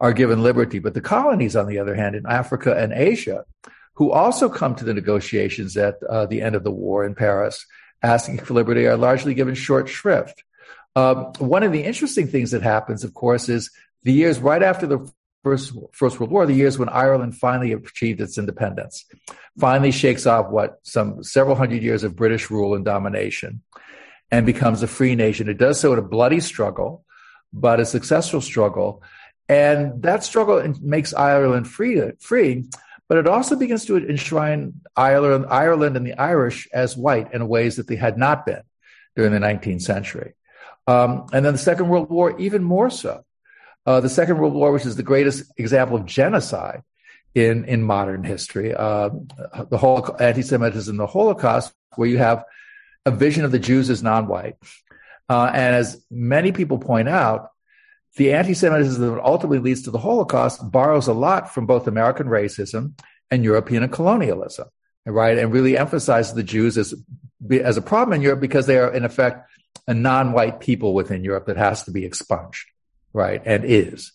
Speaker 8: are given liberty. But the colonies, on the other hand, in Africa and Asia, who also come to the negotiations at the end of the war in Paris, asking for liberty, are largely given short shrift. One of the interesting things that happens, of course, is the years right after the First World War, the years when Ireland finally achieved its independence, finally shakes off several hundred years of British rule and domination, and becomes a free nation. It does so in a bloody struggle, but a successful struggle. And that struggle makes Ireland free, but it also begins to enshrine Ireland and the Irish as white in ways that they had not been during the 19th century. And then the Second World War, even more so. The Second World War, which is the greatest example of genocide in modern history, the whole anti-Semitism, the Holocaust, where you have a vision of the Jews as non-white. And as many people point out, the anti-Semitism that ultimately leads to the Holocaust borrows a lot from both American racism and European colonialism, right? And really emphasizes the Jews as a problem in Europe because they are, in effect, a non-white people within Europe that has to be expunged, right? And is.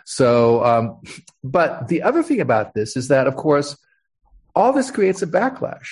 Speaker 8: So, but the other thing about this is that, of course, all this creates a backlash.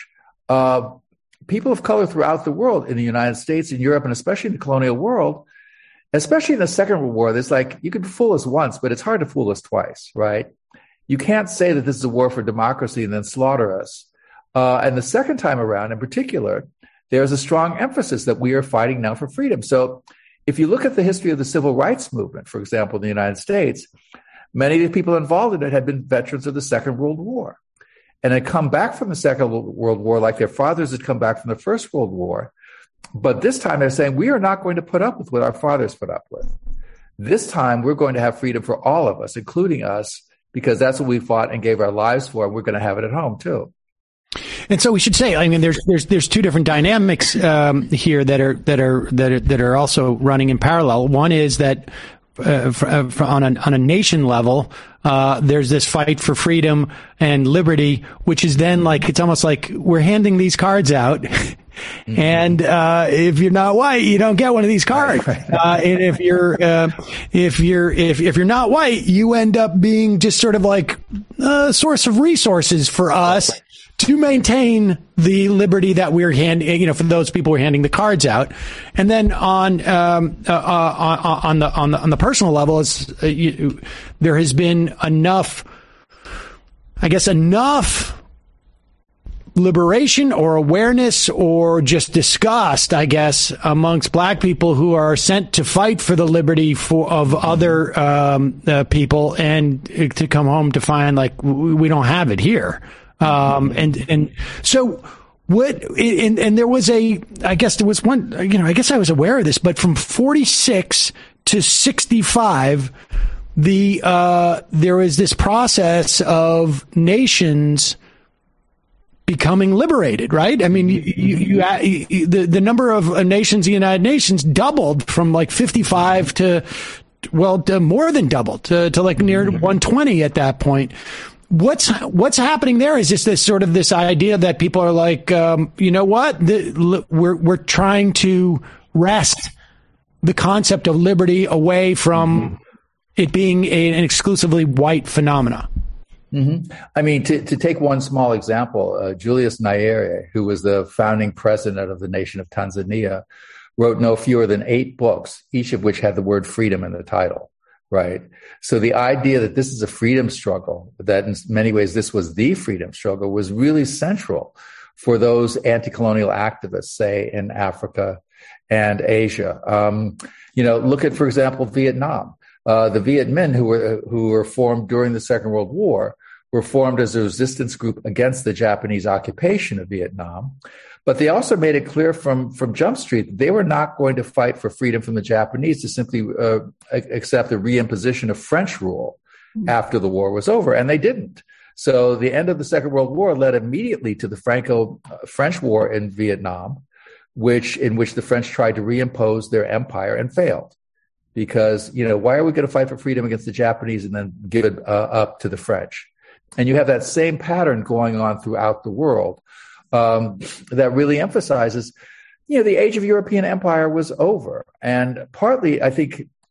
Speaker 8: People of color throughout the world, in the United States, in Europe, and especially in the colonial world, especially in the Second World War, there's you can fool us once, but it's hard to fool us twice, right? You can't say that this is a war for democracy and then slaughter us. And the second time around, in particular, there's a strong emphasis that we are fighting now for freedom. So if you look at the history of the civil rights movement, for example, in the United States, many of the people involved in it had been veterans of the Second World War and had come back from the Second World War like their fathers had come back from the First World War. But this time they're saying, we are not going to put up with what our fathers put up with. This time we're going to have freedom for all of us, including us, because that's what we fought and gave our lives for, and we're going to have it at home too.
Speaker 3: And so we should say, I mean, there's two different dynamics here that are also running in parallel. One is that on a nation level, there's this fight for freedom and liberty, which is then it's almost like we're handing these cards out. Mm-hmm. And if you're not white, you don't get one of these cards. And if you're not white, you end up being just sort of like a source of resources for us to maintain the liberty that we're handing, for those people we're handing the cards out. And then on the personal level, there has been enough liberation or awareness or just disgust, amongst black people who are sent to fight for the liberty of other people, and to come home to find we don't have it here. And so there was there was one, I guess I was aware of this, but from 46 to 65, there was this process of nations becoming liberated, right? I mean, the number of nations, the United Nations, doubled from 55 to more than doubled to near 120 at that point. What's happening there? Is just this idea that people are you know what? We're trying to wrest the concept of liberty away from it being an exclusively white phenomena.
Speaker 8: Mm-hmm. I mean, to take one small example, Julius Nyerere, who was the founding president of the nation of Tanzania, wrote no fewer than 8 books, each of which had the word freedom in the title. Right. So the idea that this is a freedom struggle, that in many ways this was the freedom struggle, was really central for those anti-colonial activists, say, in Africa and Asia. Look at, for example, Vietnam. The Viet Minh, who were formed during the Second World War, were formed as a resistance group against the Japanese occupation of Vietnam. But they also made it clear from Jump Street that they were not going to fight for freedom from the Japanese to simply accept the reimposition of French rule after the war was over. And they didn't. So the end of the Second World War led immediately to the Franco-French War in Vietnam, in which the French tried to reimpose their empire and failed. Because, why are we going to fight for freedom against the Japanese and then give it up to the French? And you have that same pattern going on throughout the world. That really emphasizes, the age of European empire was over. And partly, I think,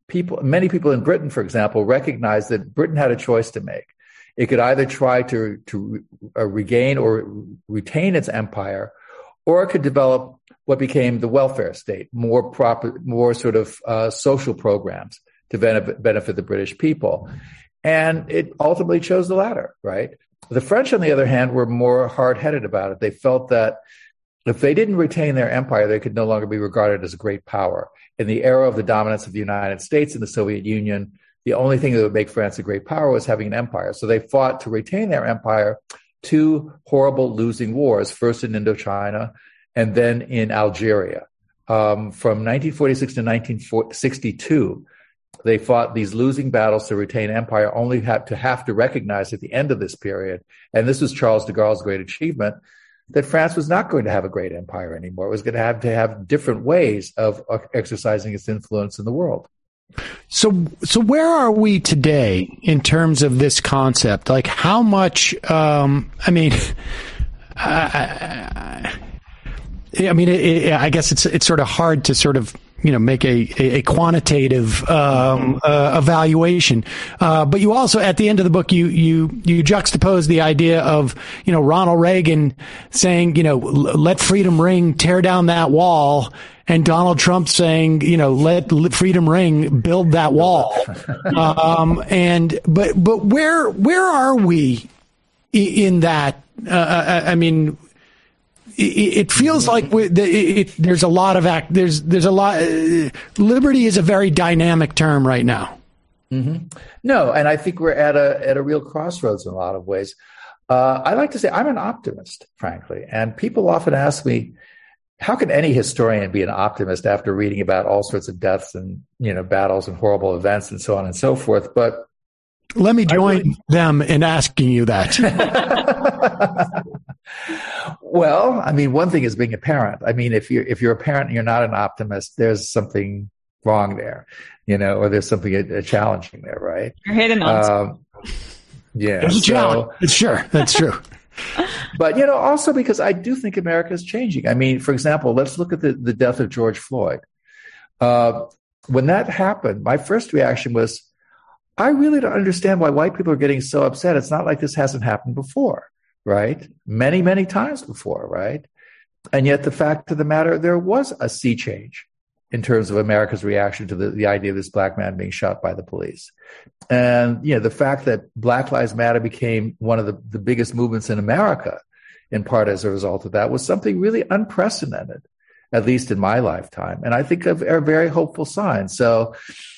Speaker 8: many people in Britain, for example, recognized that Britain had a choice to make. It could either try to regain or retain its empire, or it could develop what became the welfare state, more sort of social programs to benefit the British people. And it ultimately chose the latter, right? The French, on the other hand, were more hard-headed about it. They felt that if they didn't retain their empire, they could no longer be regarded as a great power. In the era of the dominance of the United States and the Soviet Union, the only thing that would make France a great power was having an empire. So they fought to retain their empire, 2 horrible losing wars, first in Indochina and then in Algeria. From 1946 to 1962, they fought these losing battles to retain empire, only have to recognize at the end of this period, and this was Charles de Gaulle's great achievement, that France was not going to have a great empire anymore. It was going to have different ways of exercising its influence in the world.
Speaker 3: So where are we today in terms of this concept? Like, how much? I guess it's sort of hard to sort of make a quantitative evaluation. But you also, at the end of the book, you juxtapose the idea of Ronald Reagan saying let freedom ring, tear down that wall, and Donald Trump saying let freedom ring, build that wall. But where are we in that? It feels like there's a lot of there's a lot. Liberty is a very dynamic term right now.
Speaker 8: Mm-hmm. No, and I think we're at a real crossroads in a lot of ways. I like to say I'm an optimist, frankly, and people often ask me, how can any historian be an optimist after reading about all sorts of deaths and battles and horrible events and so on and so forth? But
Speaker 3: let me join them in asking you that.
Speaker 8: Well, one thing is being a parent. If you're a parent and you're not an optimist, there's something wrong there, or there's something challenging there, right?
Speaker 4: You're hitting on.
Speaker 8: Yeah,
Speaker 3: there's a challenge. Sure, that's true.
Speaker 8: But also because I do think America is changing. For example, let's look at the death of George Floyd. When that happened, my first reaction was, I really don't understand why white people are getting so upset. It's not like this hasn't happened before, right? Many, many times before, right? And yet the fact of the matter, there was a sea change in terms of America's reaction to the idea of this black man being shot by the police. And, the fact that Black Lives Matter became one of the biggest movements in America, in part as a result of that, was something really unprecedented, at least in my lifetime. And I think are very hopeful signs. So,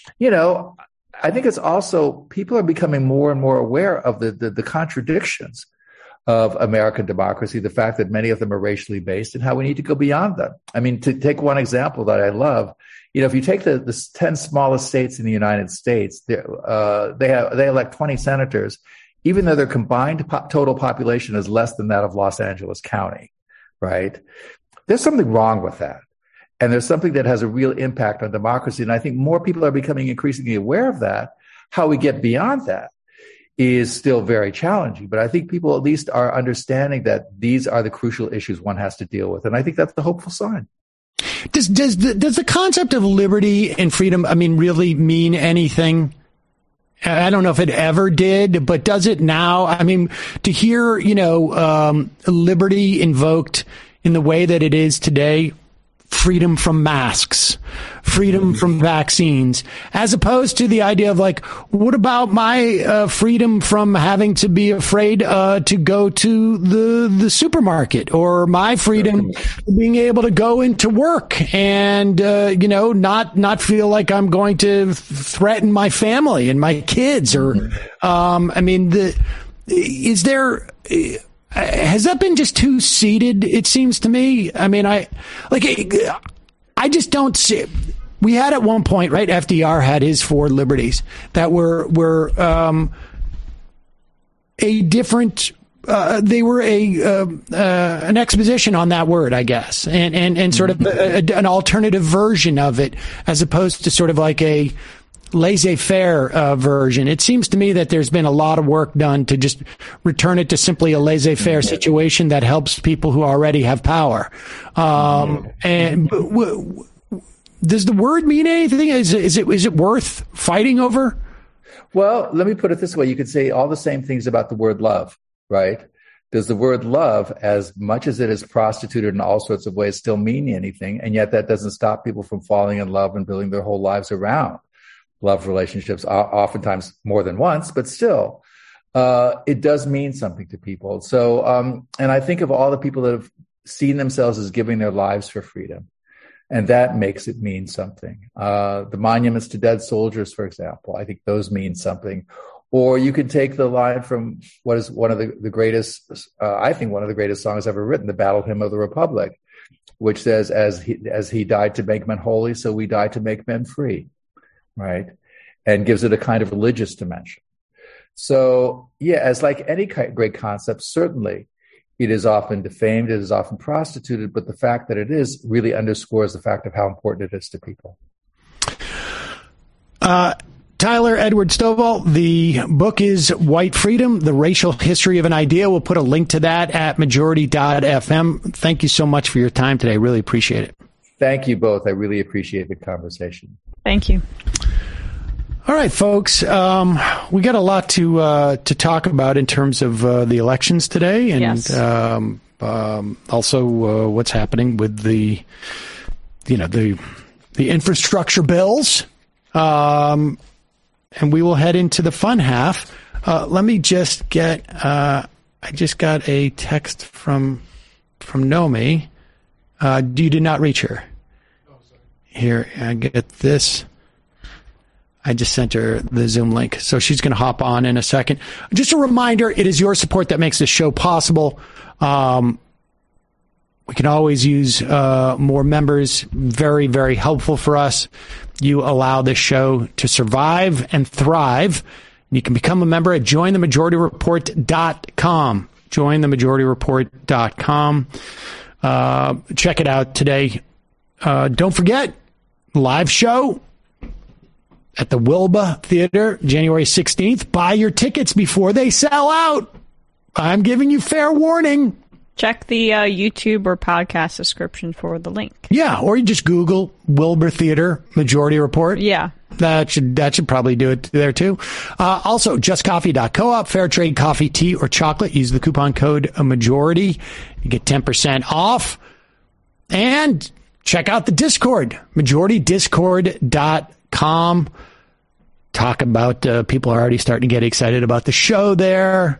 Speaker 8: I think it's also, people are becoming more and more aware of the contradictions of American democracy, the fact that many of them are racially based, and how we need to go beyond them. To take one example that I love, if you take the 10 smallest states in the United States, they elect 20 senators, even though their combined total population is less than that of Los Angeles County, right? There's something wrong with that. And there's something that has a real impact on democracy. And I think more people are becoming increasingly aware of that. How we get beyond that is still very challenging. But I think people at least are understanding that these are the crucial issues one has to deal with. And I think that's the hopeful sign.
Speaker 3: Does the concept of liberty and freedom, really mean anything? I don't know if it ever did, but does it now? To hear, liberty invoked in the way that it is today, freedom from masks, freedom from vaccines, as opposed to the idea of what about my freedom from having to be afraid to go to the supermarket, or my freedom being able to go into work and not feel like I'm going to threaten my family and my kids, or is there? Has that been just too seated? It seems to me. I just don't see it. We had at one point, right? FDR had his 4 liberties that were a different. They were an exposition on that word, I guess, and sort of an alternative version of it, as opposed to sort of like a laissez-faire version. It seems to me that there's been a lot of work done to just return it to simply a laissez-faire situation that helps people who already have power. And Does the word mean anything? Is it worth fighting over?
Speaker 8: Well, let me put it this way. You could say all the same things about the word love, right? Does the word love, as much as it is prostituted in all sorts of ways, still mean anything? And yet that doesn't stop people from falling in love and building their whole lives around love relationships, oftentimes more than once, but still, it does mean something to people. So, and I think of all the people that have seen themselves as giving their lives for freedom, and that makes it mean something. The monuments to dead soldiers, for example, I think those mean something. Or you could take the line from what is one of the greatest, I think one of the greatest songs ever written, the Battle Hymn of the Republic, which says, as he died to make men holy, so we died to make men free, right? And gives it a kind of religious dimension. So, yeah, as like any great concept, certainly it is often defamed, it is often prostituted, but the fact that it is really underscores the fact of how important it is to people.
Speaker 3: Tyler Edward Stovall, the book is White Freedom, The Racial History of an Idea. We'll put a link to that at majority.fm. Thank you so much for your time today. Really appreciate it.
Speaker 8: Thank you both. I really appreciate the conversation.
Speaker 4: Thank you.
Speaker 3: All right, folks. We got a lot to talk about in terms of the elections today, and
Speaker 4: yes.
Speaker 3: Also what's happening with the infrastructure bills. And we will head into the fun half. Let me just get. I just got a text from Nomi. You did not reach her. Oh, sorry. Here, I get this. I just sent her the Zoom link, so she's going to hop on in a second. Just a reminder: it is your support that makes this show possible. We can always use more members. Very, very helpful for us. You allow this show to survive and thrive. You can become a member at jointhemajorityreport.com. Jointhemajorityreport.com. Check it out today. Don't forget, live show at the Wilba Theater, January 16th. Buy your tickets before they sell out. I'm giving you fair warning.
Speaker 4: Check the YouTube or podcast description for the link.
Speaker 3: Yeah, or you just Google Wilbur Theater Majority Report.
Speaker 4: Yeah.
Speaker 3: That should probably do it there, too. Also, justcoffee.coop, fair trade coffee, tea, or chocolate. Use the coupon code MAJORITY. You get 10% off. And check out the Discord, majoritydiscord.com. Talk about people are already starting to get excited about the show there.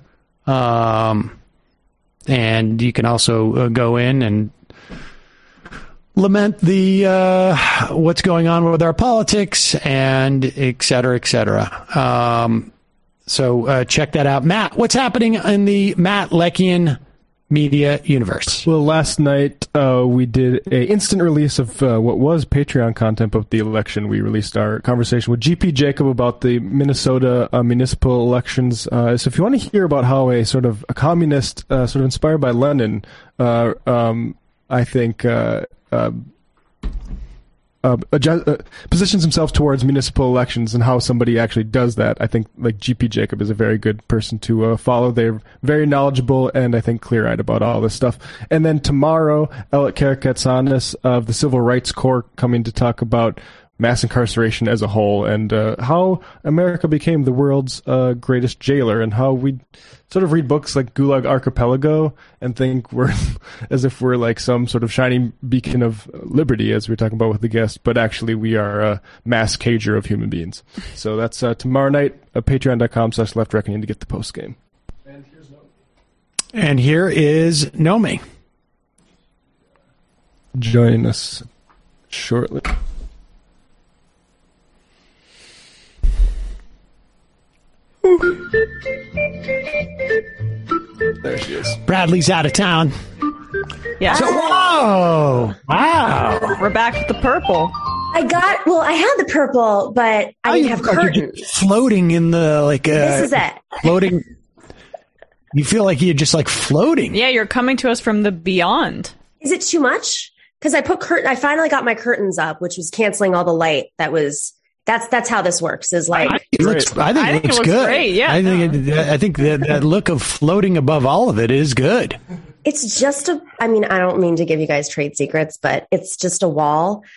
Speaker 3: And you can also go in and lament the what's going on with our politics and et cetera, et cetera. So check that out. Matt, what's happening in the Matt Lekian media universe?
Speaker 5: Well, last night we did a instant release of what was Patreon content of the election. We released our conversation with GP Jacob about the Minnesota municipal elections. So if you want to hear about how a sort of a communist, sort of inspired by Lenin, I think positions himself towards municipal elections and how somebody actually does that, I think like GP Jacob is a very good person to follow. They're very knowledgeable and I think clear-eyed about all this stuff. And then tomorrow, Elliot Karakatsanis of the Civil Rights Corps coming to talk about mass incarceration as a whole and how America became the world's greatest jailer and how we sort of read books like Gulag Archipelago and think we're as if we're like some sort of shining beacon of liberty, as we were talking about with the guest, but actually we are a mass cager of human beings. So that's tomorrow night at patreon.com/leftreckoning to get the post game.
Speaker 3: And here is Nomi
Speaker 5: joining us shortly.
Speaker 3: There she is. Bradley's out of town.
Speaker 4: Yeah.
Speaker 3: So, whoa! Wow.
Speaker 4: We're back with the purple.
Speaker 9: I had the purple, but I didn't have curtains.
Speaker 3: Floating in the,
Speaker 9: this is it.
Speaker 3: Floating. You feel like you're just like floating.
Speaker 4: Yeah, you're coming to us from the beyond.
Speaker 9: Is it too much? Because I finally got my curtains up, which was canceling all the light that was... That's how this works. Is like
Speaker 3: I think it looks good.
Speaker 4: Great, yeah,
Speaker 3: I think that look of floating above all of it is good.
Speaker 9: It's just I don't mean to give you guys trade secrets, but it's just a wall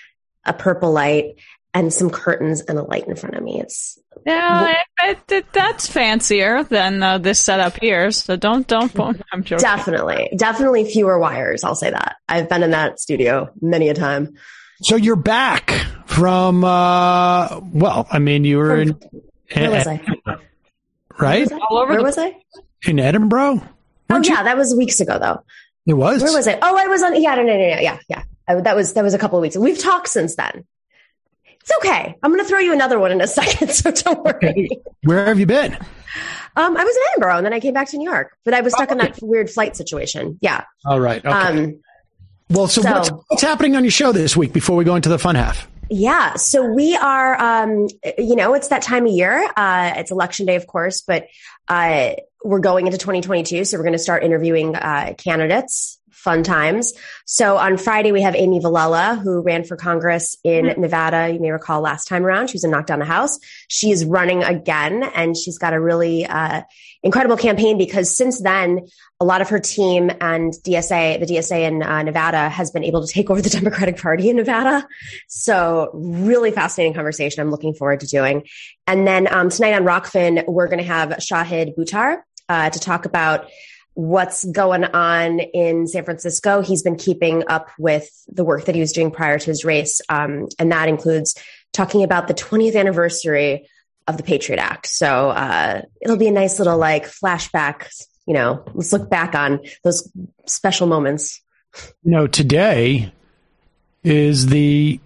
Speaker 9: a purple light, and some curtains and a light in front of me. It's
Speaker 4: that's fancier than this setup here. So don't. I'm joking.
Speaker 9: Definitely fewer wires. I'll say that. I've been in that studio many a time.
Speaker 3: So you're back from. You were in.
Speaker 9: Where was I?
Speaker 3: Right.
Speaker 9: Where was I?
Speaker 3: In Edinburgh.
Speaker 9: That was weeks ago though.
Speaker 3: It was.
Speaker 9: Where was I? Oh, I was on. Yeah, no. Yeah. That was a couple of weeks. We've talked since then. It's okay. I'm going to throw you another one in a second, so don't worry.
Speaker 3: Okay. Where have you been?
Speaker 9: I was in Edinburgh, and then I came back to New York. But I was stuck in that weird flight situation. Yeah.
Speaker 3: All right. Okay. What's happening on your show this week before we go into the fun half?
Speaker 9: Yeah. So we are, it's that time of year. It's election day, of course, but we're going into 2022. So we're going to start interviewing candidates. Fun times. So on Friday, we have Amy Vilela, who ran for Congress in Nevada. You may recall last time around, she was in Knock Down the House. She is running again, and she's got a really incredible campaign because since then, a lot of her team and the DSA in Nevada has been able to take over the Democratic Party in Nevada. So really fascinating conversation I'm looking forward to doing. And then tonight on Rockfin, we're going to have Shahid Buttar to talk about what's going on in San Francisco. He's been keeping up with the work that he was doing prior to his race. And that includes talking about the 20th anniversary of the Patriot Act. So it'll be a nice little flashback, let's look back on those special moments.
Speaker 3: Today is the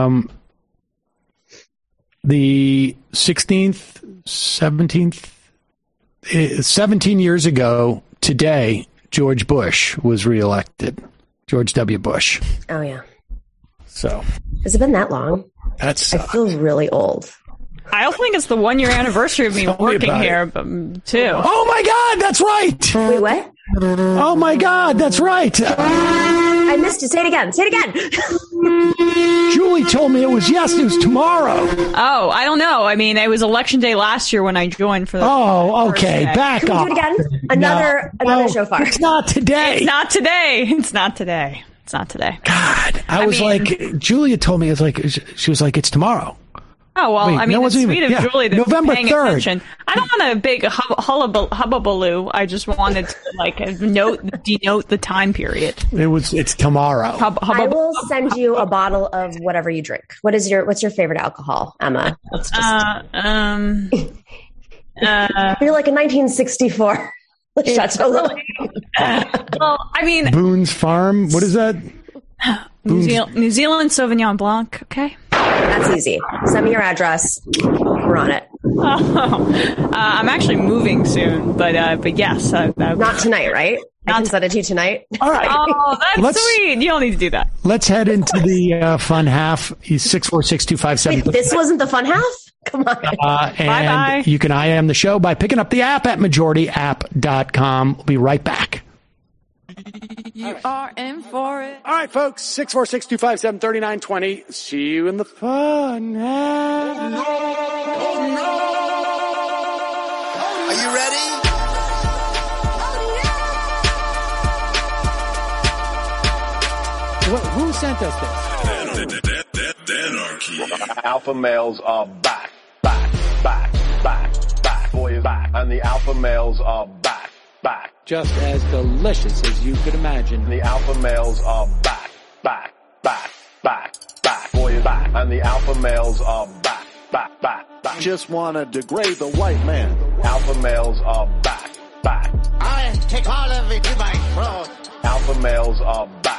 Speaker 3: 16th, 17th, 17 years ago, today, George Bush was reelected. George W. Bush.
Speaker 9: Oh, yeah.
Speaker 3: So.
Speaker 9: Has it been that long?
Speaker 3: I
Speaker 9: feel really old.
Speaker 4: I also think it's the 1 year anniversary of me working here, too.
Speaker 3: Oh, my God, that's right.
Speaker 9: Wait, what?
Speaker 3: Oh, my God, that's right.
Speaker 9: I missed it. Say it again.
Speaker 3: Julie told me it was tomorrow.
Speaker 4: Oh, I don't know. I mean, it was election day last year when I joined for the
Speaker 3: okay. Back
Speaker 9: Can
Speaker 3: up.
Speaker 9: we do it again? Another shofar.
Speaker 3: It's not today.
Speaker 4: It's not today.
Speaker 3: God, I was like, Julia told me, she was like, it's tomorrow.
Speaker 4: Oh, well, I mean, it's sweet of Julie to
Speaker 3: November
Speaker 4: paying
Speaker 3: 3rd.
Speaker 4: attention. I don't want a big hubbubaloo. I just wanted to denote the time period.
Speaker 3: It's tomorrow.
Speaker 9: I will send you a bottle of whatever you drink. What's your favorite alcohol, Emma? Let's just you're like a 1964 Chateau Lilly.
Speaker 4: Well, I mean,
Speaker 3: Boone's Farm. What is that?
Speaker 4: New Zealand Sauvignon Blanc. Okay.
Speaker 9: That's easy. Send me your address. We're on it.
Speaker 4: I'm actually moving soon, but yes.
Speaker 9: Not tonight, right? I can send it to you tonight.
Speaker 3: All right.
Speaker 4: Oh, that's sweet. You don't need to do that.
Speaker 3: Let's head into the fun half. 646-257.
Speaker 9: Wait, this wasn't the fun half? Come on.
Speaker 3: Bye-bye. You can IM the show by picking up the app at majorityapp.com. We'll be right back.
Speaker 10: You are in for it.
Speaker 3: All right, folks. 646-257-3920. See you in the fun half.
Speaker 2: Oh, no. Are you ready?
Speaker 3: Who sent us this?
Speaker 11: Anarchy. Alpha males are back. Boy, back. And the alpha males are back.
Speaker 3: Just as delicious as you could imagine.
Speaker 11: The alpha males are back. Boy, back. And the alpha males are back.
Speaker 2: Just wanna degrade the white man.
Speaker 11: Alpha males are back.
Speaker 12: I take all of it to my throat.
Speaker 11: Alpha males are back.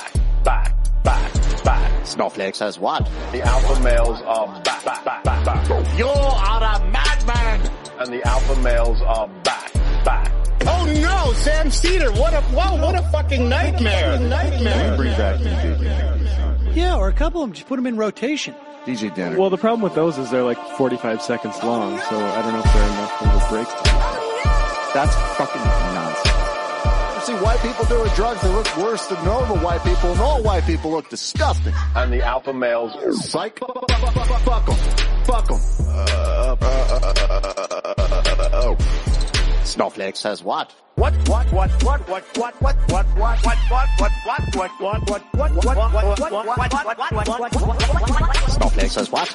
Speaker 12: Snowflake says what?
Speaker 11: The alpha males are back.
Speaker 12: You are a madman.
Speaker 11: And the alpha males are back.
Speaker 12: Oh no, Sam Cedar, what a fucking nightmare.
Speaker 2: Bring back DJ.
Speaker 3: Yeah, or a couple of them. Just put them in rotation.
Speaker 2: DJ Danner.
Speaker 5: Well, the problem with those is they're like 45 seconds long, so I don't know if they're enough of a break.
Speaker 2: That's fucking nonsense. You see white people doing drugs, they look worse than normal white people, and all white people look disgusting.
Speaker 11: And the alpha males,
Speaker 2: psych, fuck them.
Speaker 12: Snowflake says what?
Speaker 2: Snowflake says what?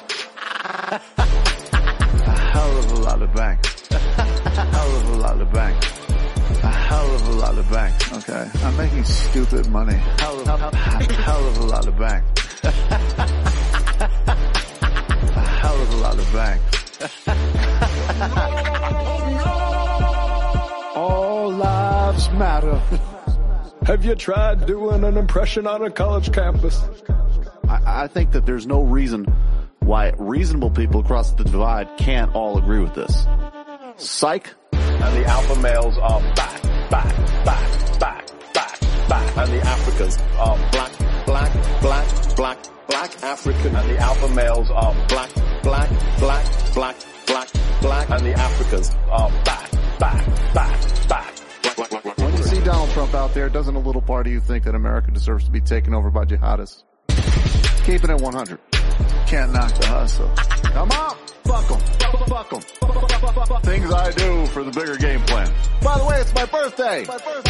Speaker 2: A hell of a lot of bank. A hell of a lot of bank. A hell of a lot of bank. Okay, I'm making stupid money. Hell of a lot of bank. A hell of a lot of bank.
Speaker 13: All lives matter. Have you tried doing an impression on a college campus?
Speaker 2: I think that there's no reason why reasonable people across the divide can't all agree with this. Psych.
Speaker 11: And the alpha males are back. And the Africans are black African. And the alpha males are black. And the Africans are back.
Speaker 2: When you see Donald Trump out there, doesn't a little part of you think that America deserves to be taken over by jihadists? Keeping it 100. Can't knock the hustle. Come on. Fuck them. Things I do for the bigger game plan. By the way, it's my birthday.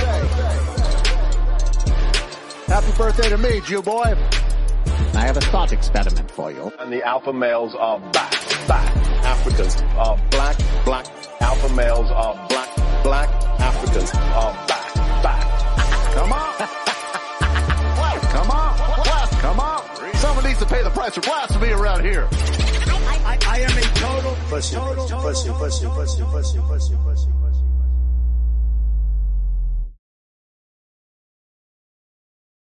Speaker 2: Happy birthday to me, Jew boy. I have a thought experiment for you.
Speaker 11: And the alpha males are back. Africans are black. Alpha males are black. Africans are back.
Speaker 2: Come on. Come on. Someone needs to pay the price for blasphemy around here.
Speaker 12: I am a total pussy.